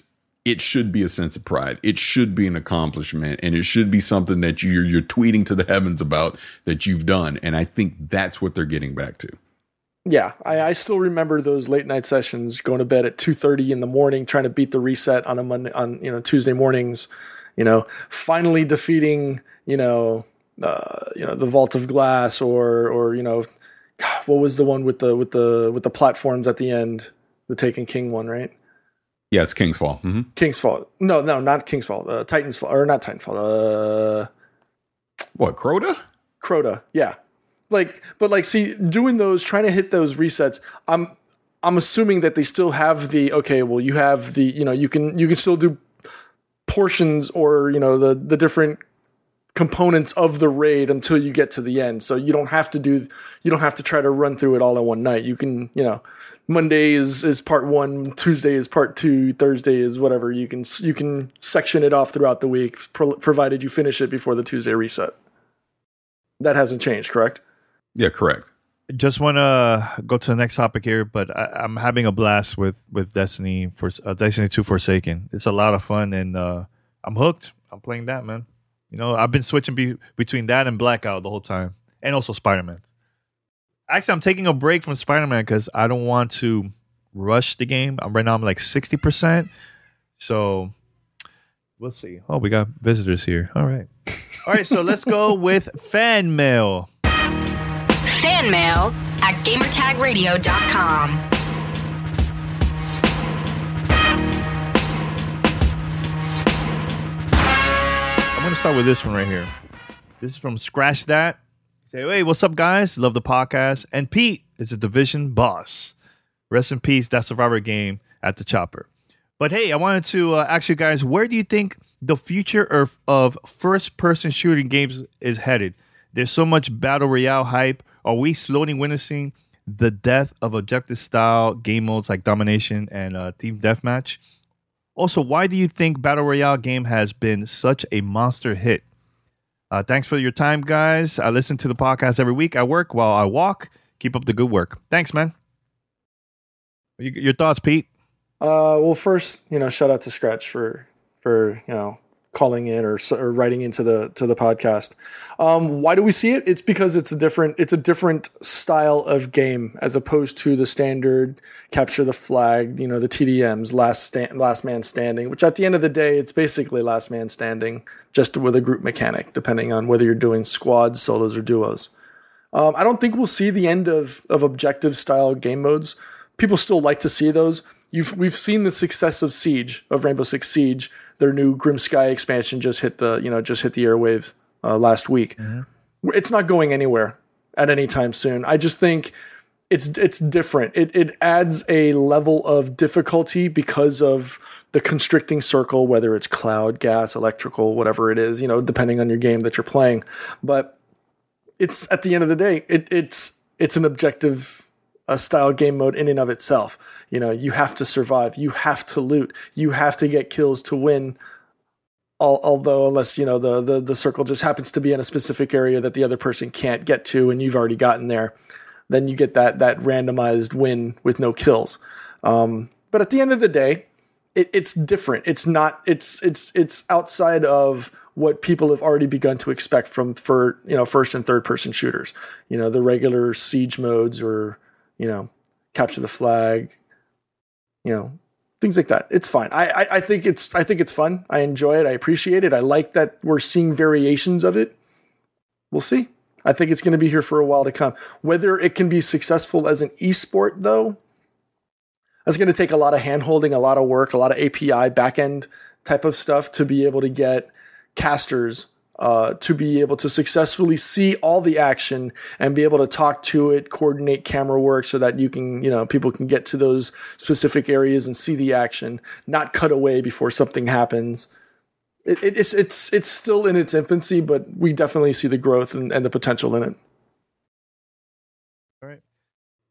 it should be a sense of pride. It should be an accomplishment, and it should be something that you're you're tweeting to the heavens about that you've done. And I think that's what they're getting back to. Yeah, I, I still remember those late night sessions, going to bed at two thirty in the morning, trying to beat the reset on a Monday, on you know Tuesday mornings. You know, finally defeating you know uh, you know the Vault of Glass, or or you know, what was the one with the with the with the platforms at the end, the Taken King one, right? Yeah, it's King's Fall. Mm-hmm. King's Fall. No, no, not King's Fall. Uh, Titan's Fall, or not Titanfall. Uh, what, Crota? Crota, yeah. Like, but like, see, doing those, trying to hit those resets. I'm, I'm assuming that they still have the okay. Well, you have the, you know, you can you can still do portions or you know the the different components of the raid until you get to the end. So you don't have to do, you don't have to try to run through it all in one night. You can, you know. Monday is, is part one, Tuesday is part two, Thursday is whatever. You can you can section it off throughout the week, pro- provided you finish it before the Tuesday reset. That hasn't changed, correct? Yeah, correct. Just want to go to the next topic here, but I, I'm having a blast with with Destiny for uh, Destiny two Forsaken. It's a lot of fun, and uh, I'm hooked. I'm playing that, man. You know, I've been switching be- between that and Blackout the whole time, and also Spider-Man. Actually, I'm taking a break from Spider-Man because I don't want to rush the game. I'm, right now, I'm like sixty percent. So we'll see. Oh, we got visitors here. All right. All right, so let's go with fan mail. Fan mail at gamertag radio dot com. I'm going to start with this one right here. This is from Scratch That. Say, hey, what's up, guys? Love the podcast. And Pete is a division boss. Rest in peace, that Survivor game at the Chopper. But hey, I wanted to uh, ask you guys, where do you think the future of, of first-person shooting games is headed? There's so much battle royale hype. Are we slowly witnessing the death of objective-style game modes like Domination and uh, Team Deathmatch? Also, why do you think battle royale game has been such a monster hit? Uh, thanks for your time, guys. I listen to the podcast every week. I work while I walk. Keep up the good work. Thanks, man. Your thoughts, Pete? Uh, well, first, you know, shout out to Scratch for for you know calling in or, or writing into the to the podcast. Um, why do we see it? It's because it's a different it's a different style of game as opposed to the standard capture the flag, you know, the T D Ms, last stand, last man standing. Which at the end of the day, it's basically last man standing, just with a group mechanic, depending on whether you're doing squads, solos, or duos. Um, I don't think we'll see the end of of objective style game modes. People still like to see those. You've, we've seen the success of Siege, of Rainbow Six Siege. Their new Grim Sky expansion just hit the, you know, just hit the airwaves uh, last week. Mm-hmm. It's not going anywhere at any time soon. I just think it's it's different. It it adds a level of difficulty because of the constricting circle, whether it's cloud, gas, electrical, whatever it is, you know, depending on your game that you're playing. But it's at the end of the day, it it's it's an objective a style game mode in and of itself. You know, you have to survive, you have to loot, you have to get kills to win. Al- although, unless, you know, the, the, the circle just happens to be in a specific area that the other person can't get to and you've already gotten there, then you get that, that randomized win with no kills. Um, but at the end of the day, it, it's different. It's not, it's, it's, it's outside of what people have already begun to expect from, for, you know, first and third person shooters, you know, the regular siege modes or, you know, capture the flag, you know, things like that. It's fine. I, I, I think it's I think it's fun. I enjoy it. I appreciate it. I like that we're seeing variations of it. We'll see. I think it's going to be here for a while to come. Whether it can be successful as an esport, though, that's going to take a lot of hand-holding, a lot of work, a lot of A P I backend type of stuff to be able to get casters Uh, to be able to successfully see all the action and be able to talk to it, coordinate camera work so that you can, you know, people can get to those specific areas and see the action, not cut away before something happens. It, it, it's it's it's still in its infancy, but we definitely see the growth and, and the potential in it. All right.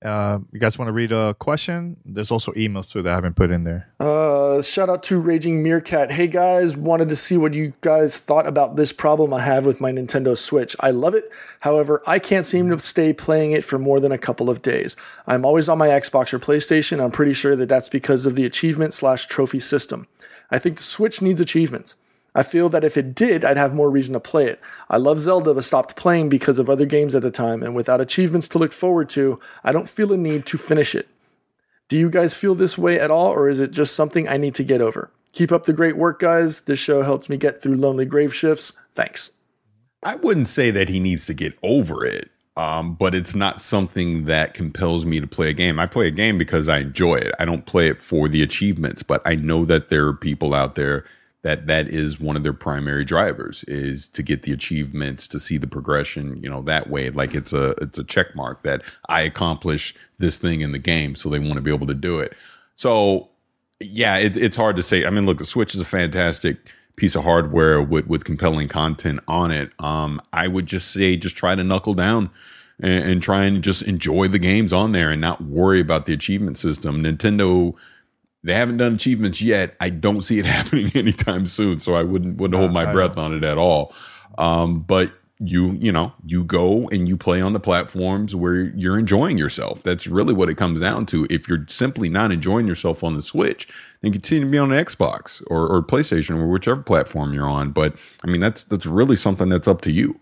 Uh, you guys want to read a question? There's also emails too that I haven't put in there. Uh, shout out to Raging Meerkat. Hey guys, wanted to see what you guys thought about this problem I have with my Nintendo Switch. I love it. However, I can't seem to stay playing it for more than a couple of days. I'm always on my Xbox or PlayStation. I'm pretty sure that that's because of the achievement slash trophy system. I think the Switch needs achievements. I feel that if it did, I'd have more reason to play it. I love Zelda, but stopped playing because of other games at the time, and without achievements to look forward to, I don't feel a need to finish it. Do you guys feel this way at all, or is it just something I need to get over? Keep up the great work, guys. This show helps me get through lonely grave shifts. Thanks. I wouldn't say that he needs to get over it, um, but it's not something that compels me to play a game. I play a game because I enjoy it. I don't play it for the achievements, but I know that there are people out there that that is one of their primary drivers, is to get the achievements, to see the progression, you know, that way. Like it's a it's a check mark that I accomplish this thing in the game, so they want to be able to do it. So yeah, it, it's hard to say. I mean, look, the Switch is a fantastic piece of hardware with with compelling content on it. Um, I would just say just try to knuckle down and, and try and just enjoy the games on there and not worry about the achievement system. Nintendo, they haven't done achievements yet. I don't see it happening anytime soon, so I wouldn't wouldn't hold my breath on it at all. Um, but you you know you go and you play on the platforms where you're enjoying yourself. That's really what it comes down to. If you're simply not enjoying yourself on the Switch, then continue to be on the Xbox or, or PlayStation or whichever platform you're on. But I mean, that's that's really something that's up to you.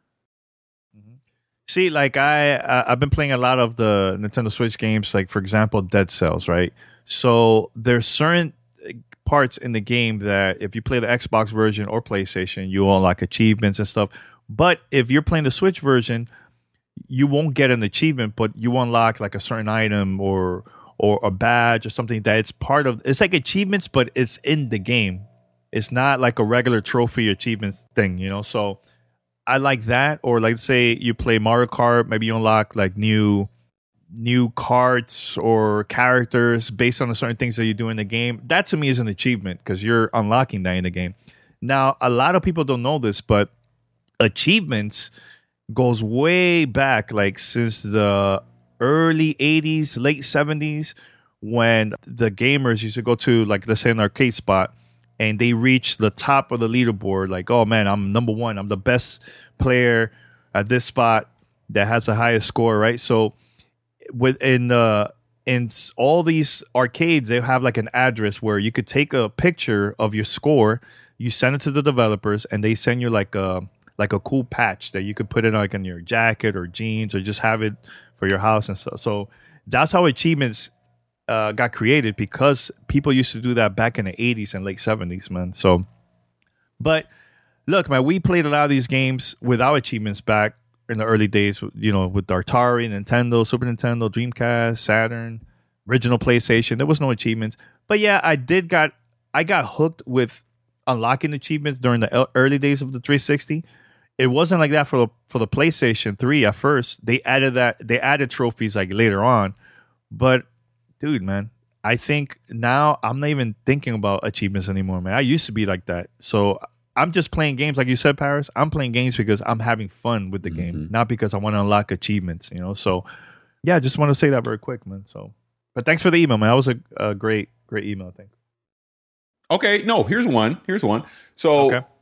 See, like I uh, I've been playing a lot of the Nintendo Switch games, like for example, Dead Cells, right? So there's certain parts in the game that if you play the Xbox version or PlayStation, you will unlock achievements and stuff. But if you're playing the Switch version, you won't get an achievement, but you unlock like a certain item or or a badge or something that it's part of. It's like achievements, but it's in the game. It's not like a regular trophy achievements thing, you know? So I like that. Or like say you play Mario Kart, maybe you unlock like new new cards or characters based on the certain things that you do in the game. That to me is an achievement because you're unlocking that in the game. Now, a lot of people don't know this, but achievements goes way back, like since the early eighties, late seventies, when the gamers used to go to, like, let's say an arcade spot, and they reach the top of the leaderboard, like, oh man, I'm number one, I'm the best player at this spot that has the highest score, right? So within uh in all these arcades, they have like an address where you could take a picture of your score, you send it to the developers, and they send you like a like a cool patch that you could put it like in your jacket or jeans or just have it for your house and stuff. So that's how achievements uh, got created, because people used to do that back in the eighties and late seventies, man. So, but look, man, we played a lot of these games without achievements back in the early days, you know, with Atari, Nintendo, Super Nintendo, Dreamcast, Saturn, original PlayStation. There was no achievements. But yeah, I did got, I got hooked with unlocking achievements during the early days of the three sixty. It wasn't like that for the for the PlayStation three at first. They added that they added trophies like later on. But dude, man, I think now I'm not even thinking about achievements anymore, man. I used to be like that. So I'm just playing games, like you said, Paris. I'm playing games because I'm having fun with the mm-hmm. game, not because I want to unlock achievements, you know. So yeah, I just want to say that very quick, man. So, but thanks for the email, man. That was a, a great, great email. Thanks. Okay, no, here's one. Here's one. So, okay.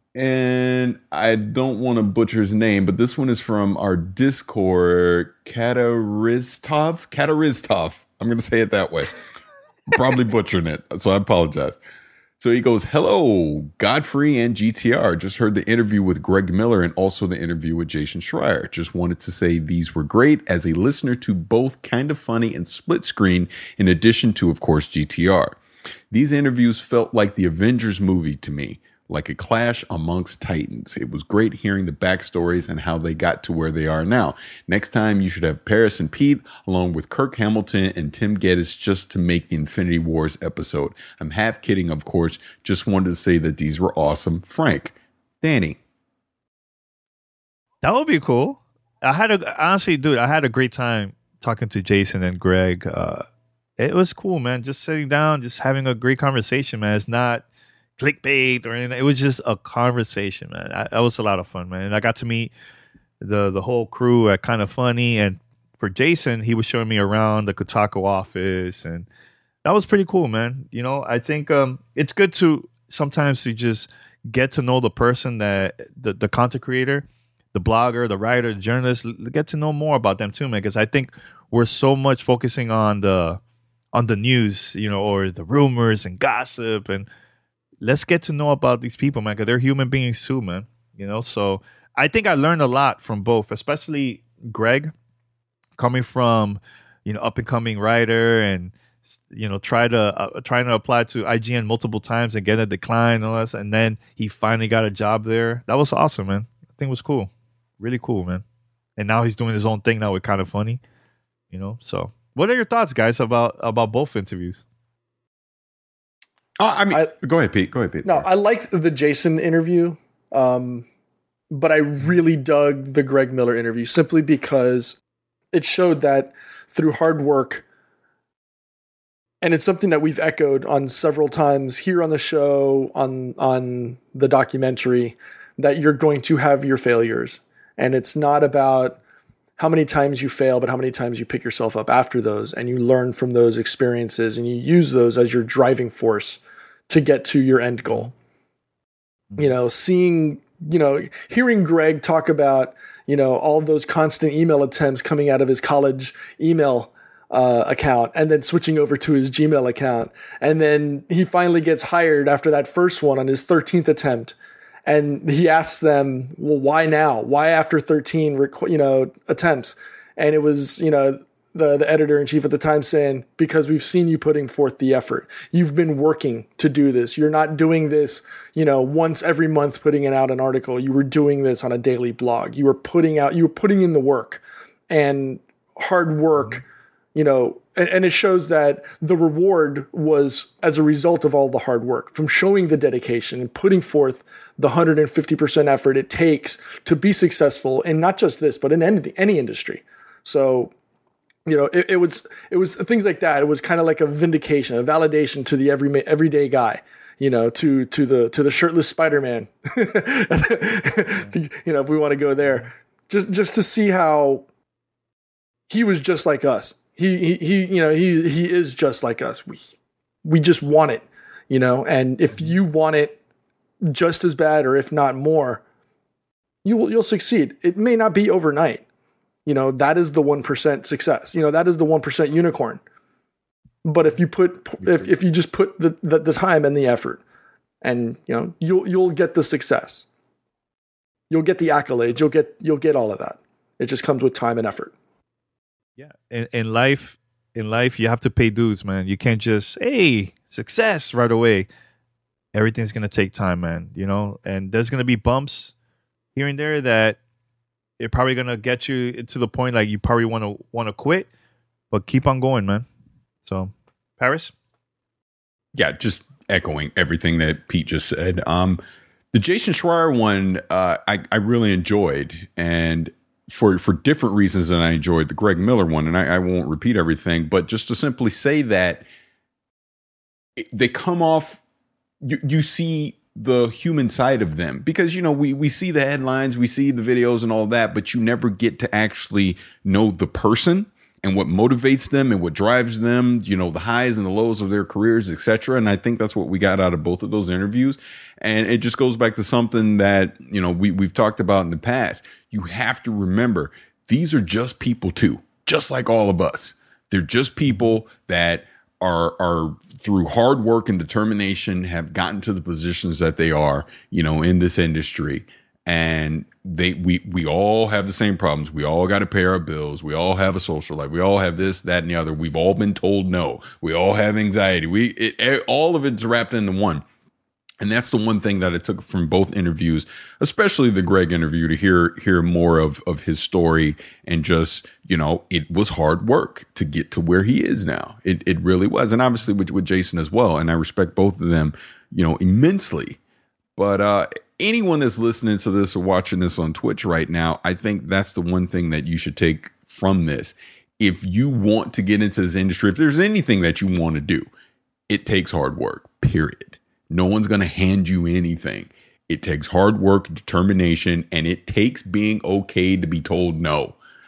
And I don't want to butcher his name, but this one is from our Discord, Kataristov. Kataristov. I'm going to say it that way. Probably butchering it, so I apologize. So he goes, hello, Godfrey and G T R. Just heard the interview with Greg Miller and also the interview with Jason Schreier. Just wanted to say these were great as a listener to both Kind of Funny and Split Screen, in addition to, of course, G T R. These interviews felt like the Avengers movie to me, like a clash amongst titans. It was great hearing the backstories and how they got to where they are now. Next time you should have Paris and Pete along with Kirk Hamilton and Tim Geddes just to make the Infinity Wars episode. I'm half kidding, of course. Just wanted to say that these were awesome. Frank. Danny. That would be cool. I had a, honestly, dude, I had a great time talking to Jason and Greg. Uh, it was cool, man. Just sitting down, just having a great conversation, man. It's not clickbait or anything. It was just a conversation, man. I, that was a lot of fun, man. And I got to meet the the whole crew at Kind of Funny, and for Jason, he was showing me around the Kotaku office, and that was pretty cool, man. You know, I think um, it's good to sometimes to just get to know the person that the, the content creator, the blogger, the writer, the journalist, get to know more about them too, man. Because I think we're so much focusing on the on the news, you know, or the rumors and gossip, and let's get to know about these people, man. Because they're human beings too, man. You know, so I think I learned a lot from both, especially Greg, coming from, you know, up and coming writer, and you know, try to uh, trying to apply to I G N multiple times and get a decline and all that, and then he finally got a job there. That was awesome, man. I think it was cool, really cool, man. And now he's doing his own thing now with Kind of Funny, you know. So, what are your thoughts, guys, about about both interviews? Oh, I mean, I, go ahead, Pete. Go ahead, Pete. No, I liked the Jason interview, um, but I really dug the Greg Miller interview simply because it showed that through hard work, and it's something that we've echoed on several times here on the show, on on the documentary, that you're going to have your failures. And it's not about how many times you fail, but how many times you pick yourself up after those, and you learn from those experiences, and you use those as your driving force to get to your end goal. You know, seeing, you know, hearing Greg talk about, you know, all those constant email attempts coming out of his college email uh, account, and then switching over to his Gmail account. And then he finally gets hired after that first one on his thirteenth attempt. And he asks them, well, why now? Why after thirteen, you know, attempts? And it was, you know, the, the editor-in-chief at the time saying, because we've seen you putting forth the effort. You've been working to do this. You're not doing this, you know, once every month putting out an article. You were doing this on a daily blog. You were putting out, you were putting in the work. And hard work, you know, and, and it shows that the reward was as a result of all the hard work, from showing the dedication and putting forth the one hundred fifty percent effort it takes to be successful in not just this, but in any, any industry. So, you know, it, it was it was things like that. It was kind of like a vindication, a validation to the every everyday guy. You know, to to the to the shirtless Spider-Man. You know, if we want to go there, just just to see how he was just like us. He he he. You know, he he is just like us. We we just want it. You know, and if you want it just as bad, or if not more, you will you'll succeed. It may not be overnight. You know, that is the one percent success. You know, that is the one percent unicorn. But if you put, if, if you just put the, the, the time and the effort, and, you know, you'll, you'll get the success. You'll get the accolades. You'll get, you'll get all of that. It just comes with time and effort. Yeah. In, in life, in life, you have to pay dues, man. You can't just, hey, success right away. Everything's going to take time, man, you know, and there's going to be bumps here and there that it's probably going to get you to the point like you probably want to want to quit, but keep on going, man. So, Paris? Yeah, just echoing everything that Pete just said. Um, the Jason Schreier one, uh, I, I really enjoyed, and for for different reasons than I enjoyed the Greg Miller one, and I, I won't repeat everything, but just to simply say that they come off, you, you see the human side of them, because, you know, we, we see the headlines, we see the videos and all that, but you never get to actually know the person and what motivates them and what drives them, you know, the highs and the lows of their careers, et cetera. And I think that's what we got out of both of those interviews. And it just goes back to something that, you know, we, we've talked about in the past. You have to remember, these are just people too, just like all of us. They're just people that are are through hard work and determination have gotten to the positions that they are, you know, in this industry. And they we we all have the same problems. We all got to pay our bills. We all have a social life. We all have this, that, and the other. We've all been told no. We all have anxiety. We it, all of it's wrapped into one. And that's the one thing that I took from both interviews, especially the Greg interview, to hear hear more of, of his story, and just, you know, it was hard work to get to where he is now. It it really was. And obviously with, with Jason as well. And I respect both of them, you know, immensely. But uh, anyone that's listening to this or watching this on Twitch right now, I think that's the one thing that you should take from this. If you want to get into this industry, if there's anything that you want to do, it takes hard work, period. No one's going to hand you anything. It takes hard work, determination, and it takes being okay to be told no.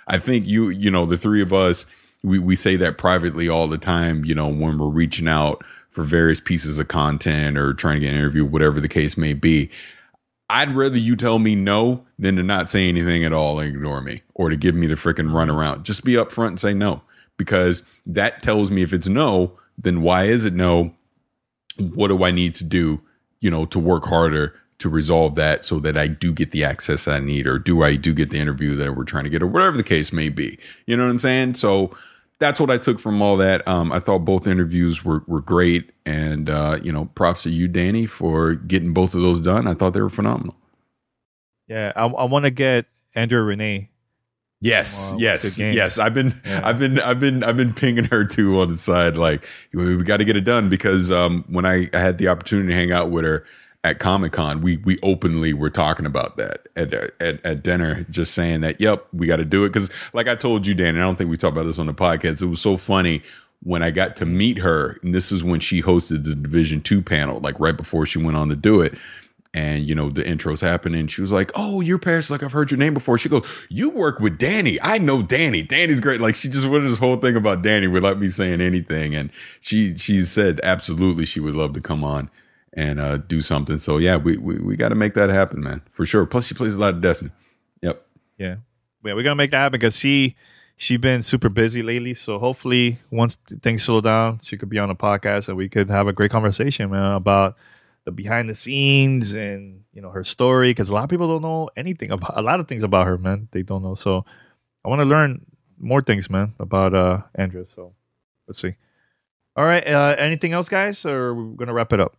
I think you, you know, the three of us, we, we say that privately all the time, you know, when we're reaching out for various pieces of content or trying to get an interview, whatever the case may be. I'd rather you tell me no than to not say anything at all and ignore me, or to give me the freaking runaround. Just be upfront and say no, because that tells me if it's no, then why is it no? What do I need to do, you know, to work harder to resolve that so that I do get the access I need, or do I do get the interview that we're trying to get, or whatever the case may be. You know what I'm saying? So that's what I took from all that. Um, I thought both interviews were, were great. And, uh, you know, props to you, Danny, for getting both of those done. I thought they were phenomenal. Yeah, I, I want to get Andrea Renee. Yes, uh, yes, yes. I've been, yeah. I've been, I've been, I've been pinging her too on the side. Like, we, we got to get it done, because um, when I, I had the opportunity to hang out with her at Comic-Con, we we openly were talking about that at at, at dinner, just saying that, yep, we got to do it. Because like I told you, Dan, and I don't think we talked about this on the podcast, it was so funny when I got to meet her, and this is when she hosted the Division two panel, like right before she went on to do it. And, you know, the intro's happening. She was like, oh, you're Paris. Like, I've heard your name before. She goes, you work with Danny. I know Danny. Danny's great. Like, she just wanted this whole thing about Danny without me saying anything. And she she said absolutely she would love to come on and uh, do something. So, yeah, we we, we got to make that happen, man, for sure. Plus, she plays a lot of Destiny. Yep. Yeah. Yeah, we're going to make that happen, because she, she been super busy lately. So hopefully once things slow down, she could be on a podcast and we could have a great conversation, man, about the behind the scenes and, you know, her story. Because a lot of people don't know anything about a lot of things about her, man. They don't know. So I want to learn more things, man, about uh, Andrea. So let's see. All right. Uh, anything else, guys? Or we're going to wrap it up?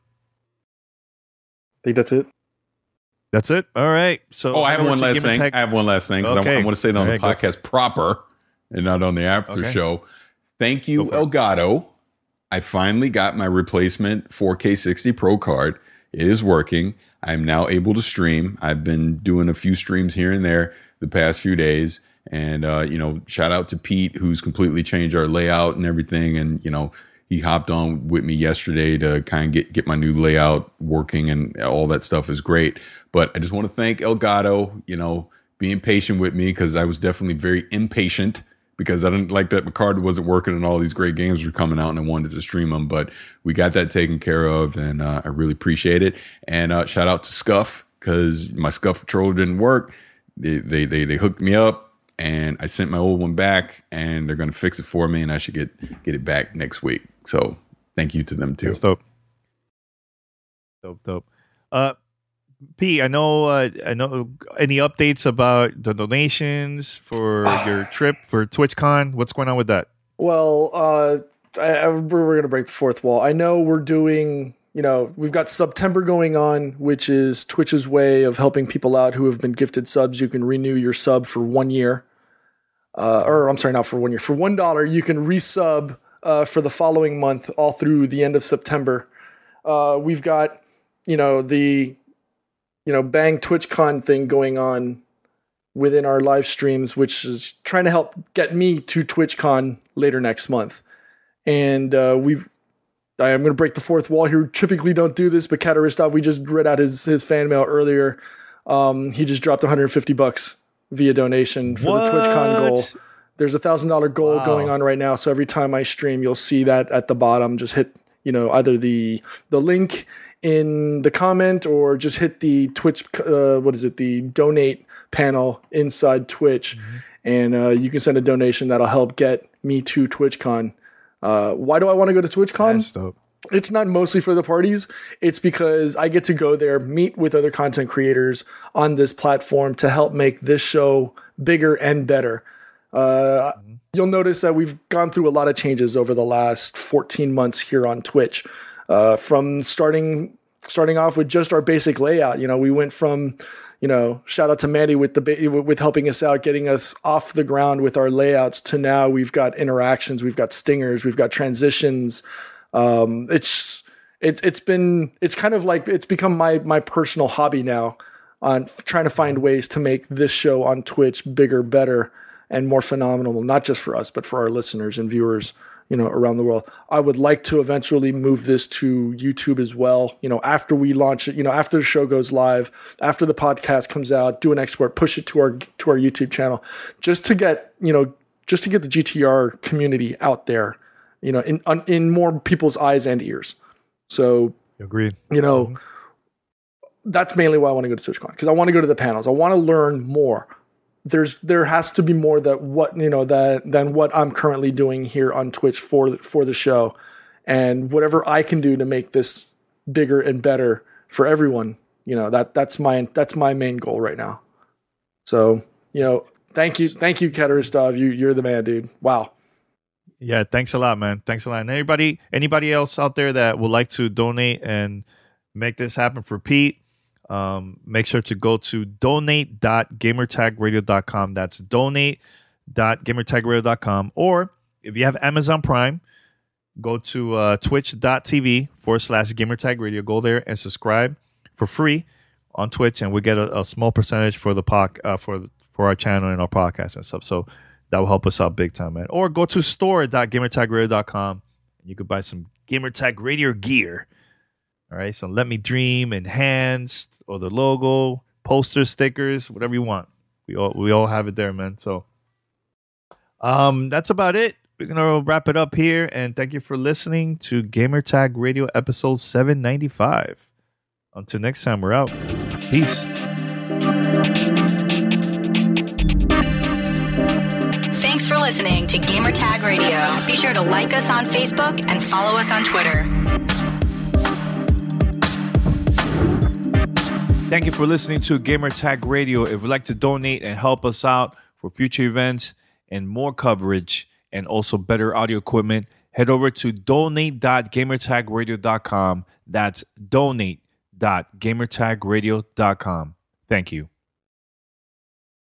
I think that's it. That's it. All right. So oh, I have one last thing. Tech- I have one last thing, because okay. I, I want to say it on right, the podcast proper and not on the after okay. show. Thank you, Elgato. I finally got my replacement four K sixty Pro card. It is working. I'm now able to stream. I've been doing a few streams here and there the past few days. And, uh, you know, shout out to Pete, who's completely changed our layout and everything. And, you know, he hopped on with me yesterday to kind of get, get my new layout working, and all that stuff is great. But I just want to thank Elgato, you know, being patient with me, because I was definitely very impatient, because I didn't like that my card wasn't working and all these great games were coming out and I wanted to stream them. But we got that taken care of, and uh, I really appreciate it. And uh, shout out to Scuff, because my Scuff controller didn't work. They, they they they hooked me up, and I sent my old one back, and they're going to fix it for me, and I should get get it back next week. So thank you to them too. That's dope. Dope, dope. Uh, P, I know. Uh, I know. Any updates about the donations for your trip for TwitchCon? What's going on with that? Well, uh, I, I, we're, we're gonna break the fourth wall. I know we're doing. You know, we've got September going on, which is Twitch's way of helping people out who have been gifted subs. You can renew your sub for one year, uh, or I'm sorry, not for one year. For one dollar, you can resub uh, for the following month, all through the end of September. Uh, we've got, you know, the you know, Bang TwitchCon thing going on within our live streams, which is trying to help get me to TwitchCon later next month. And uh, we've, I am going to break the fourth wall here. Typically don't do this, but Kataristov, we just read out his, his fan mail earlier. Um, he just dropped one hundred fifty bucks via donation for what? the TwitchCon goal. There's a thousand dollar goal wow. going on right now. So every time I stream, you'll see that at the bottom. Just hit, you know, either the, the link in the comment, or just hit the Twitch, uh, what is it, the donate panel inside Twitch, mm-hmm. and uh, you can send a donation that'll help get me to TwitchCon. Uh, why do I want to go to TwitchCon? That's dope. It's not mostly for the parties. It's because I get to go there, meet with other content creators on this platform to help make this show bigger and better. Uh, mm-hmm. You'll notice that we've gone through a lot of changes over the last fourteen months here on Twitch. Uh, from starting starting off with just our basic layout, you know, we went from, you know, shout out to Mandy with the with helping us out, getting us off the ground with our layouts, to now we've got interactions, we've got stingers, we've got transitions. Um, it's it's it's been it's kind of like it's become my my personal hobby now, on f- trying to find ways to make this show on Twitch bigger, better, and more phenomenal, not just for us, but for our listeners and viewers, you know, around the world. I would like to eventually move this to YouTube as well. You know, after we launch it, you know, after the show goes live, after the podcast comes out, do an export, push it to our to our YouTube channel, just to get, you know, just to get the G T R community out there, you know, in in more people's eyes and ears. So, agreed. You know, that's mainly why I want to go to TwitchCon, because I want to go to the panels. I want to learn more. There's there has to be more that what you know that than what I'm currently doing here on Twitch for for the show, and whatever I can do to make this bigger and better for everyone. You know, that that's my that's my main goal right now. So, you know, thank you, thank you, Kateristov. You you're the man, dude. Wow. Yeah, thanks a lot, man. Thanks a lot. And anybody anybody else out there that would like to donate and make this happen for Pete, Um, make sure to go to donate dot gamertag radio dot com. That's donate dot gamertag radio dot com. Or if you have Amazon Prime, go to uh, twitch.tv forward slash gamertag radio. Go there and subscribe for free on Twitch, and we get a, a small percentage for the pod, uh, for for our channel and our podcast and stuff. So that will help us out big time, man. Or go to store dot gamertag radio dot com. You could buy some Gamertag Radio gear. All right, so Let Me Dream, Enhanced, or the logo, posters, stickers, whatever you want. We all we all have it there, man. So um, that's about it. We're going to wrap it up here, and thank you for listening to Gamertag Radio episode seven ninety-five. Until next time, we're out. Peace. Thanks for listening to Gamertag Radio. Be sure to like us on Facebook and follow us on Twitter. Thank you for listening to Gamertag Radio. If you'd like to donate and help us out for future events and more coverage and also better audio equipment, head over to donate dot gamertag radio dot com. That's donate dot gamertag radio dot com. Thank you.